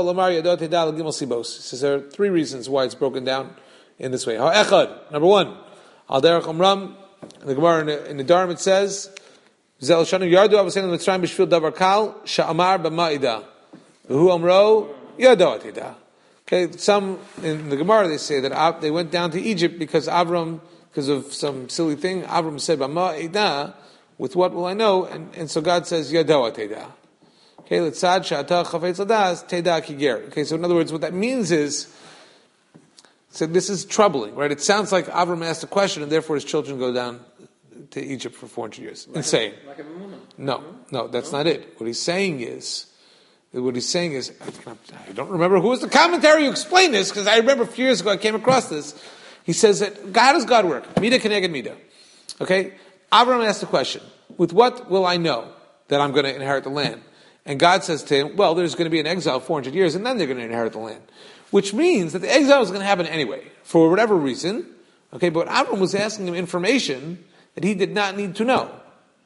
says there are 3 reasons why it's broken down in this way. Number 1. Al derech omram, in the Gemara in the Dharm it says, "Zel shanu yardu avaseinu mitzrayim b'shvil davar kal sha'amar b'ma'ida, v'hu amro yadoa teda." Okay, some in the Gemara they say that they went down to Egypt because of some silly thing. Avram said b'ma'ida, with what will I know? And so God says yadoa teda. Okay, letzad she'ata chafetz ladas teda kiger. Okay, so in other words, what that means is. So this is troubling, right? It sounds like Avram asked a question, and therefore his children go down to Egypt for 400 years. Insane. No, that's not it. What he's saying is, I don't remember who was the commentary who explained this, because I remember a few years ago I came across this. He says that, how does God work? Mida keneged mida. Okay? Avram asked a question. With what will I know that I'm going to inherit the land? And God says to him, well, there's going to be an exile 400 years, and then they're going to inherit the land. Which means that the exile is going to happen anyway, for whatever reason. Okay, but Avram was asking him information that he did not need to know.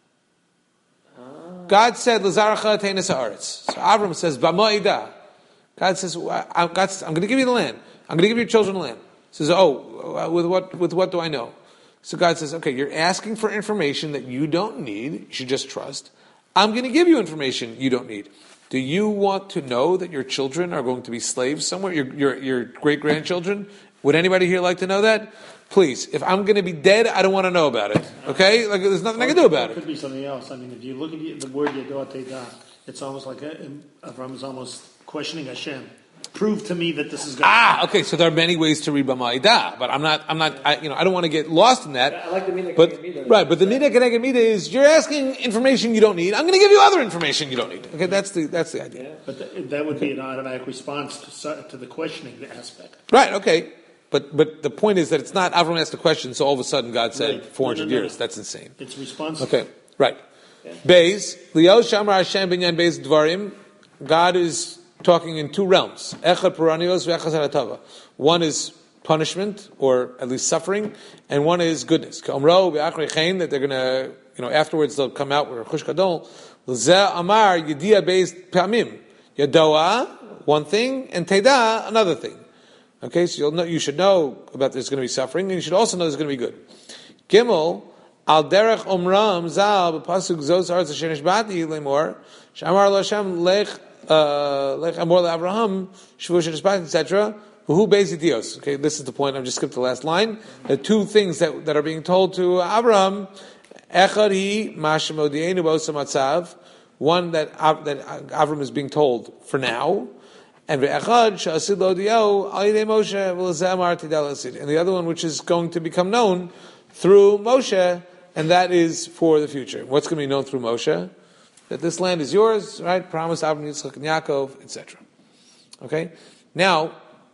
God said, "L'zaracha teines haaretz." So Avram says, "B'ma'ida." God says, "I'm going to give you the land. I'm going to give your children the land." He says, with what do I know? So God says, "Okay, you're asking for information that you don't need. You should just trust. I'm going to give you information you don't need. Do you want to know that your children are going to be slaves somewhere? Your great-grandchildren? Would anybody here like to know that? Please, if I'm going to be dead, I don't want to know about it. Okay? Like, there's nothing I can do about it." It could be something else. I mean, if you look at the word Yadoa Teda, it's almost like Avram is almost questioning Hashem. Prove to me that this is going to okay, so there are many ways to read B'ma'ida, but I don't want to get lost in that. I like the Mina but, Keneged Mida. Right, but the Mina Keneged Mida is, you're asking information you don't need, I'm going to give you other information you don't need. Okay, that's the idea. Yeah. But that would be an automatic response to the questioning aspect. Right, okay. But the point is that it's not Avram asked a question, so all of a sudden God said 400 years. That's insane. It's response. Okay, right. Beis, Leo Shamar Hashem Binyan Beis Dvarim, God is talking in 2 realms. Echad Puranios ve'echad Haratava. One is punishment, or at least suffering, and one is goodness. K'omro ve'achrei chen, that they're going to, afterwards they'll come out with a chush gadol. L'zeh amar yediya beis pamim. Yadoa, one thing, and teda, another thing. Okay, so you should know about there's going to be suffering, and you should also know there's going to be good. Gimel, al derech omram zal b'pasuk zos arz asher nishbati lemor, shamar lo Hashem lech like Amor Abraham, Shavush Nishpat, etc. Who Bezitios? Okay, this is the point. I've just skipped the last line. The two things that are being told to Abraham. Echad hi mashemodienu b'osam matzav. One that Avram is being told for now, and ve'echad she'asid lo diyahu al yidei Moshe v'lezeh amarti dal asid. And the other one, which is going to become known through Moshe, and that is for the future. What's going to be known through Moshe? That this land is yours, right? Promise Avram, Yitzchak, and Yaakov, etc. Okay. Now,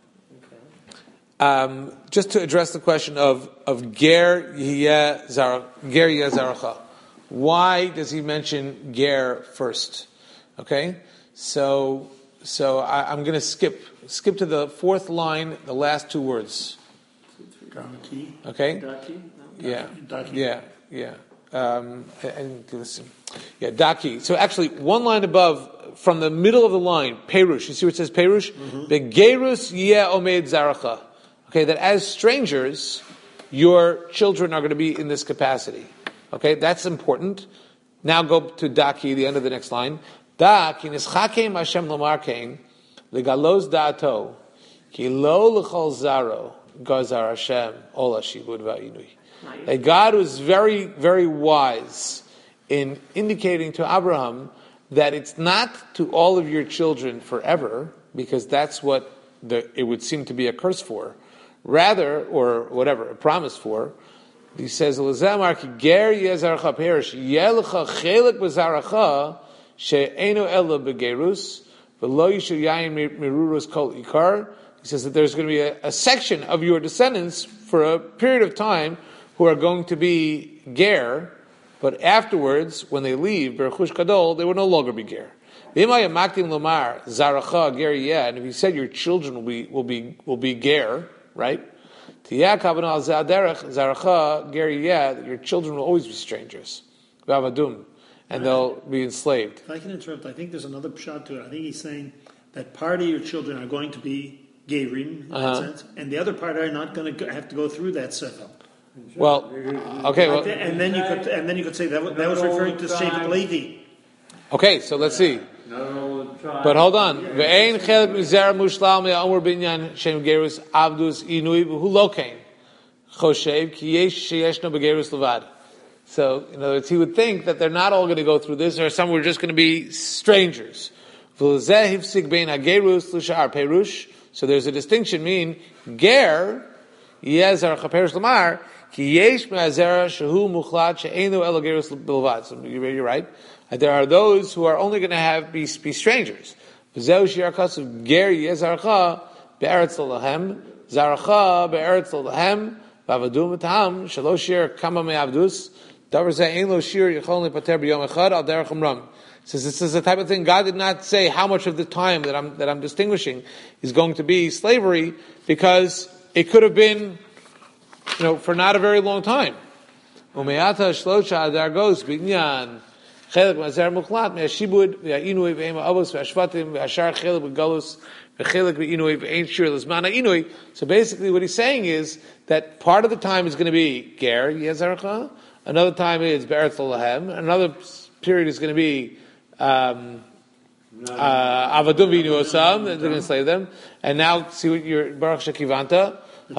just to address the question of Ger Yeh Zaracha. Why does he mention Ger first? Okay, so I'm going to skip to the fourth line, the last two words. Okay. Yeah. And listen. Yeah, Daki. So actually, one line above, from the middle of the line, Perush. You see where it says Perush? Begerus Yeh Omed Zaracha. Okay, that as strangers, your children are going to be in this capacity. Okay, that's important. Now go to Daki, the end of the next line. Daki nischakeim Hashem lomar kein legalos da'ato ki lo l'chol zaro gazar Hashem ola shibud va'inui. That God was very, very wise in indicating to Abraham that it's not to all of your children forever, because that's what it would seem to be a curse for. Rather, or whatever, a promise for, he says, "L'zamar ki ger yezarcha perish yelcha chelik b'zaracha she'enu ela begerus v'lo yishu yayin mirurus kol ikar." He says that there's going to be a section of your descendants for a period of time who are going to be ger, but afterwards, when they leave Berechush Gadol, they will no longer be ger. Lomar zaracha ger yeh, and if he said your children will be ger. Right? Your children will always be strangers. And they'll be enslaved. If I can interrupt, I think there's another shot to it. I think he's saying that part of your children are going to be gerim, in that sense, and the other part are not going to have to go through that sefer. Well, okay. Well, and then you could say that was referring to Shevet Levi. Okay, so let's see. But hold on. Ve'ein chelik mizera mushlam me'amur binyan shem gerus avdus inui v'hu lokein choshev ki yesh sheyeshno begerus levad. So, in other words, he would think that they're not all going to go through this, or some were just going to be strangers. V'lezeh hifsik bein hagerus l'shar perush. So there's a distinction. Mean ger yezer chaperush lamar ki yesh me'azera shehu muchlat she'enu elo gerus levad. So you're right. There are those who are only going to be strangers. Ger yezarcha be'eretz lahem, zaracha be'eretz lahem, v'avadum etam shalosh shir kama me'avdus, davar zeh ein lo shir yichol lepater b'yom echad al derech umram. Says this is the type of thing. God did not say how much of the time that I'm distinguishing is going to be slavery, because it could have been, for not a very long time. Umeata shlosha adar goes binyan. So basically what he's saying is that part of the time is going to be ger yezarcha, another time is be'eretz lahem, another period is going to be avadum v'inu osam, they're going to slay them, and now see what your baruch shekivanta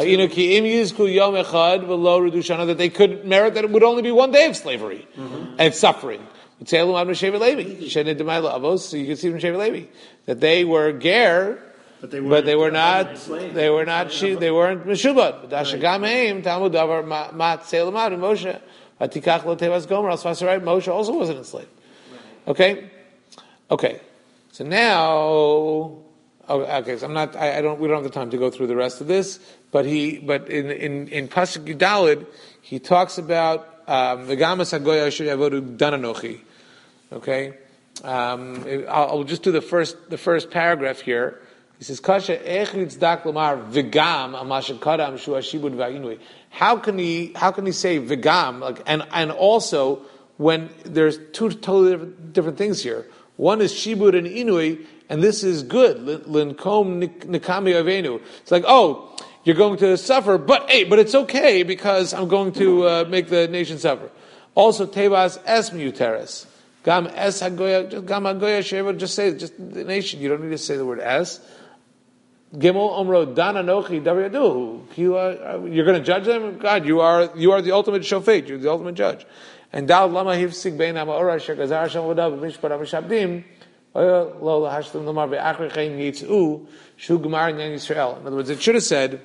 that they could merit that it would only be one day of slavery and suffering. So you can see from Shevet Levi that they were ger, but they were not meshubad. Moshe also wasn't enslaved. Okay. So now, okay. So we don't have the time to go through the rest of this. But in Pasuk Yudalid, he talks about V'gamas hagoya asher yavodu dananochi. Okay, I'll just do the first paragraph here. He says, "Kasha echid tzdak lamar v'gam amashem kadam shu ashibud va'inui." How can he say v'gam and also when there's two totally different things here? One is shibud and inui, and this is good. Linkom nikami avenu. It's like, you're going to suffer, but it's okay because I'm going to make the nation suffer. Also, tebas es miuteres. Gam es hagoya, just gam hagoya she'eva, just say, just the nation. You don't need to say the word es. Gimel omro dan anochi davar yadu. You're going to judge them? God, you are the ultimate shofet. You're the ultimate judge. And dal lama hivsig bein ha'ora shekazar Hashem v'dav b'mishpat ha'mishabdim lo lahashtem lomar ve'achri chein yitz'u shu gemar in Yisrael. In other words, it should have said,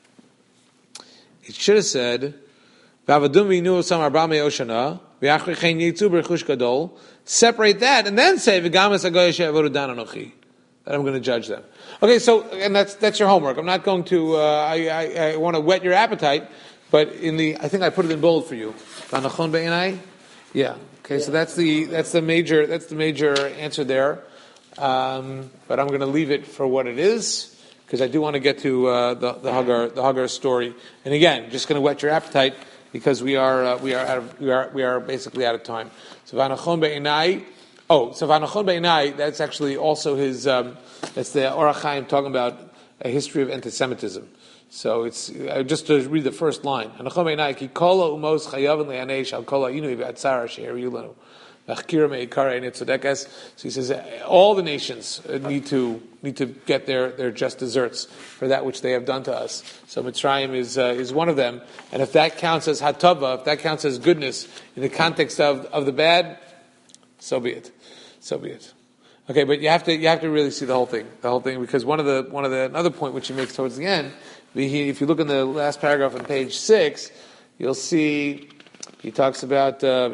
v'avadum v'inu sam arba me'o shana ve'achri chein yitz'u b'rechush gadol. Separate that and then say v'gamas hagoya she'evodu dan anochi. That I'm going to judge them. Okay, so, and that's your homework. I'm not going to, I want to whet your appetite, but I think I put it in bold for you. Vanachon be'inai? Yeah. Okay, so that's the major answer there. But I'm going to leave it for what it is, because I do want to get to, the Hagar story. And again, just going to whet your appetite, because we are basically out of time. So Vanachon be'inai. So Vanachon be'inai, that's actually also his, that's the Orach Chaim talking about a history of anti-Semitism. So it's, just to read the first line. Vanachon be'inai, ki kol umos chayav le'anei shal kol ha'inu v'atzara she'er yulanu. V'achkira me'ikara enetzodekes. So he says, all the nations need to get their just deserts for that which they have done to us. So Mitzrayim is one of them. And if that counts as hatava, if that counts as goodness in the context of the bad, so be it. Okay, but you have to really see the whole thing, because another point which he makes towards the end, if you look in the last paragraph on page 6, you'll see he talks about that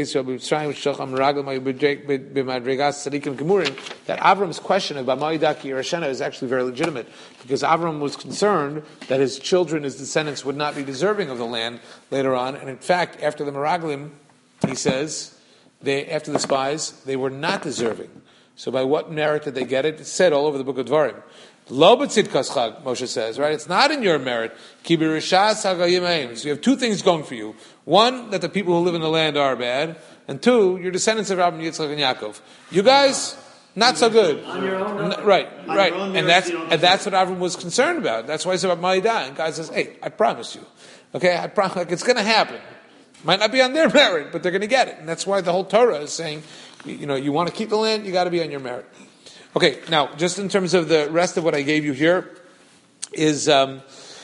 Avram's question about Ma'idaki Yerashena is actually very legitimate, because Avram was concerned that his children, his descendants, would not be deserving of the land later on, and in fact, after the Meraglim, he says, after the spies, they were not deserving. So by what merit did they get it? It's said all over the book of Dvarim. Lo b'tzidkas chag, Moshe says, right? It's not in your merit. Ki b'rishas hagayim. So you have two things going for you. One, that the people who live in the land are bad. And two, you're descendants of Abraham, Yitzchak, and Yaakov. You guys, not so good. On your own. Right. And that's what Avram was concerned about. That's why he said about Ma'idah. And God says, hey, I promise you. Okay, I promise, like, it's going to happen. Might not be on their merit, but they're going to get it. And that's why the whole Torah is saying, you want to keep the land, you got to be on your merit. Okay, now, just in terms of the rest of what I gave you here, I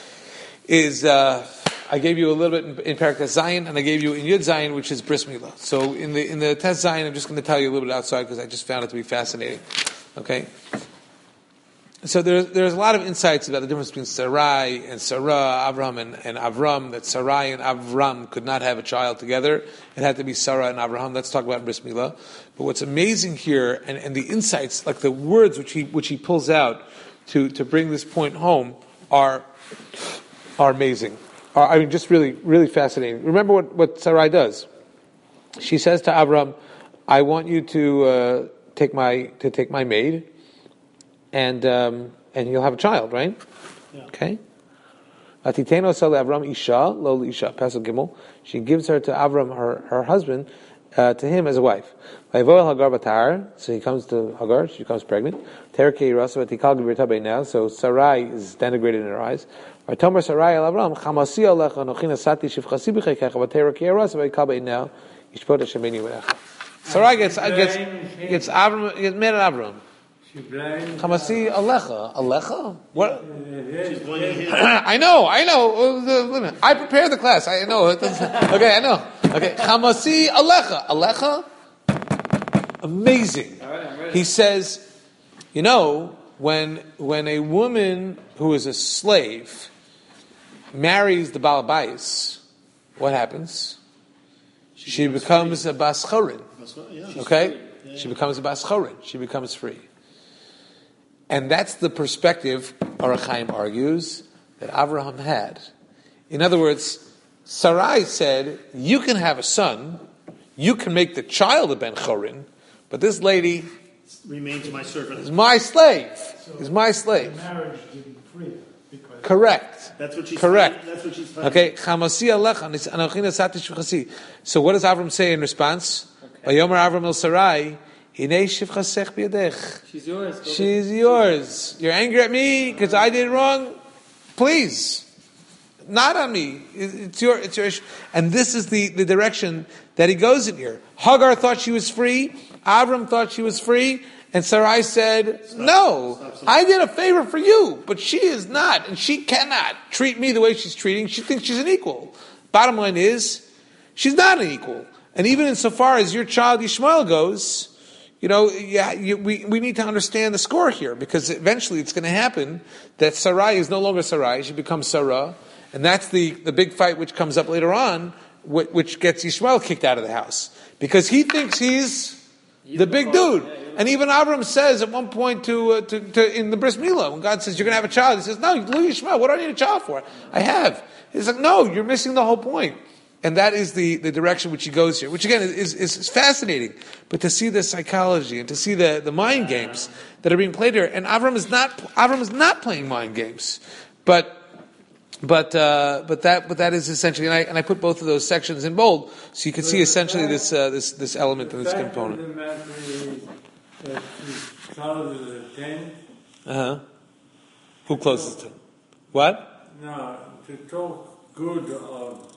gave you a little bit in Parakas Zion, and I gave you in Yud Zion, which is Bris Milah. So in the Tes Zion, I'm just going to tell you a little bit outside, because I just found it to be fascinating. Okay? So there's a lot of insights about the difference between Sarai and Sarah, Avram and Avram, that Sarai and Avram could not have a child together. It had to be Sarah and Avraham. Let's talk about Bris Milah. But what's amazing here, and the insights, like the words which he pulls out to bring this point home, are amazing. Just really, really fascinating. Remember what Sarai does. She says to Avram, I want you to take my maid, and you'll have a child, right? Yeah. Okay. Atiteno sal Avram isha lo isha pasuk gimel. She gives her to Avram, her husband, to him as a wife. Vayvoel Hagar batar. So he comes to Hagar. She becomes pregnant. Terkei rasa v'tikal g'virta now. So Sarai is denigrated in her eyes. Vaytomer Sarai el Avram chamasi alecha nochin asati shivchasi b'cheikecha v'terkei rasa v'tikal now. Yishpot Hashemeni v'necha. Sarai gets Avram, gets mad at Avram. Chamasi alecha? What? I know. I prepared the class. I know. Okay, I know. Okay, chamasi alecha. Amazing. He says, when a woman who is a slave marries the Baal Bayis, what happens? She becomes a bas chorin. Okay? She becomes a bas chorin. She becomes free. And that's the perspective, Orach Chaim argues, that Avraham had. In other words, Sarai said, you can have a son, you can make the child a ben chorin, but this lady remains my servant. Is my slave. Is my slave. The marriage didn't free her. Because correct. That's what she's correct. Fighting. That's what she's fighting. Okay. So what does Avram say in response? Vayomer Avram el Sarai, she's yours. She's yours. You're angry at me because I did wrong? Please. not on me. It's your issue. And this is the direction that he goes in here. Hagar thought she was free. Avram thought she was free. And Sarai said, stop. I did a favor for you, but she is not, and she cannot treat me the way she's treating. She thinks she's an equal. Bottom line is, she's not an equal. And even insofar as your child Yishmael goes, we need to understand the score here, because eventually it's going to happen that Sarai is no longer Sarai, she becomes Sarah, and that's the big fight which comes up later on, which gets Yishmael kicked out of the house. Because he thinks he's the big dude. And even Avram says at one point to in the Bris Milah, when God says, you're going to have a child, he says, no, look at Yishmael, what do I need a child for? I have. He's like, no, you're missing the whole point. And that is the direction which he goes here, which again is fascinating. But to see the psychology and to see the mind games that are being played here, and Avram is not playing mind games, but that is essentially, and I put both of those sections in bold, so you can see essentially this element and this component. The matter is that she closes the tent. Who closes the tent? What? No, to talk good of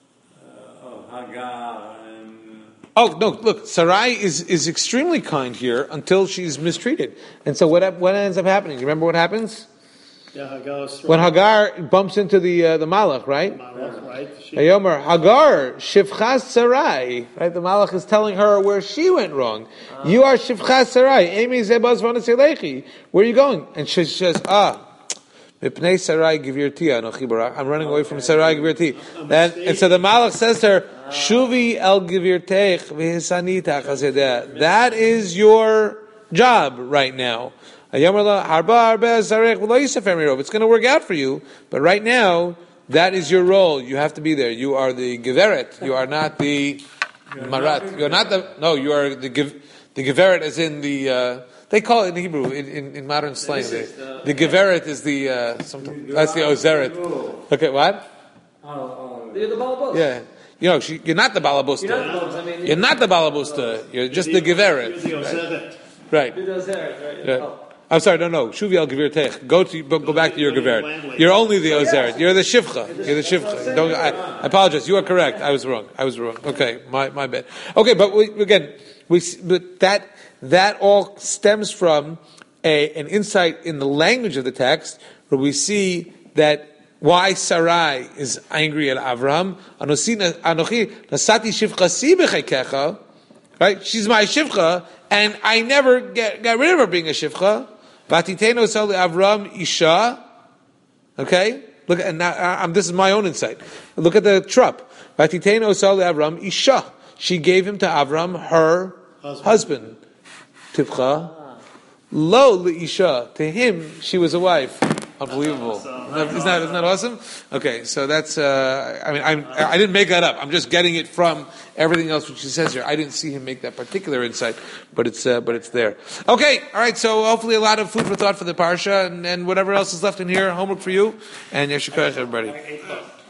Hagar and. Oh no! Look, Sarai is extremely kind here until she's mistreated, and so what ends up happening? You remember what happens? Yeah, when Hagar bumps into the Malach, right? Malach, right? Hayomer Hagar Shivchas Sarai, right? The Malach is telling her where she went wrong. You are Shivchas Sarai. Amy Zebaz Vanaselechi. Where are you going? And she says, Mipnei Sarai Givir Anochi Barak. I'm running away from Sarai Givir. And so the Malach says to her, Shuvi El Givir Teich V'Hisanita Chazedeh. That is your job right now. It's going to work out for you, but right now, that is your role. You have to be there. You are the Geveret. You are not the Marat. You are not you are the Geveret as in the, they call it in Hebrew, in modern slang. The Geveret is the, that's the Ozeret. Okay, what? You're the balabos. Yeah. You're not the balabusta. You're not the balabusta. You're just the Geveret. You're the Ozeret. Right. You're the Ozeret, right? Yeah. I'm sorry, no. Shuvi al Gevir Teich. Go back to your Geveret. You're only the Ozeret. You're the Shivcha. You're the Shivcha. I apologize. You are correct. I was wrong. Okay, my bad. Okay, but that all stems from an insight in the language of the text, where we see that why Sarai is angry at Avraham. Anochi nasati shivchasi b'cheikecha. Right? She's my shivcha, and I never got rid of her being a shivcha. Vatiteno sali Avram isha. Okay? Look, and now this is my own insight. Look at the trup. Vatiteno sali Avram isha. She gave him to Avram her husband. Tivcha. Lo leisha. To him, she was a wife. Unbelievable. Isn't that awesome? Okay, so that's, I didn't make that up. I'm just getting it from everything else which he says here. I didn't see him make that particular insight, but it's there. Okay, alright, so hopefully a lot of food for thought for the parsha, and whatever else is left in here, homework for you, and Yeshua everybody.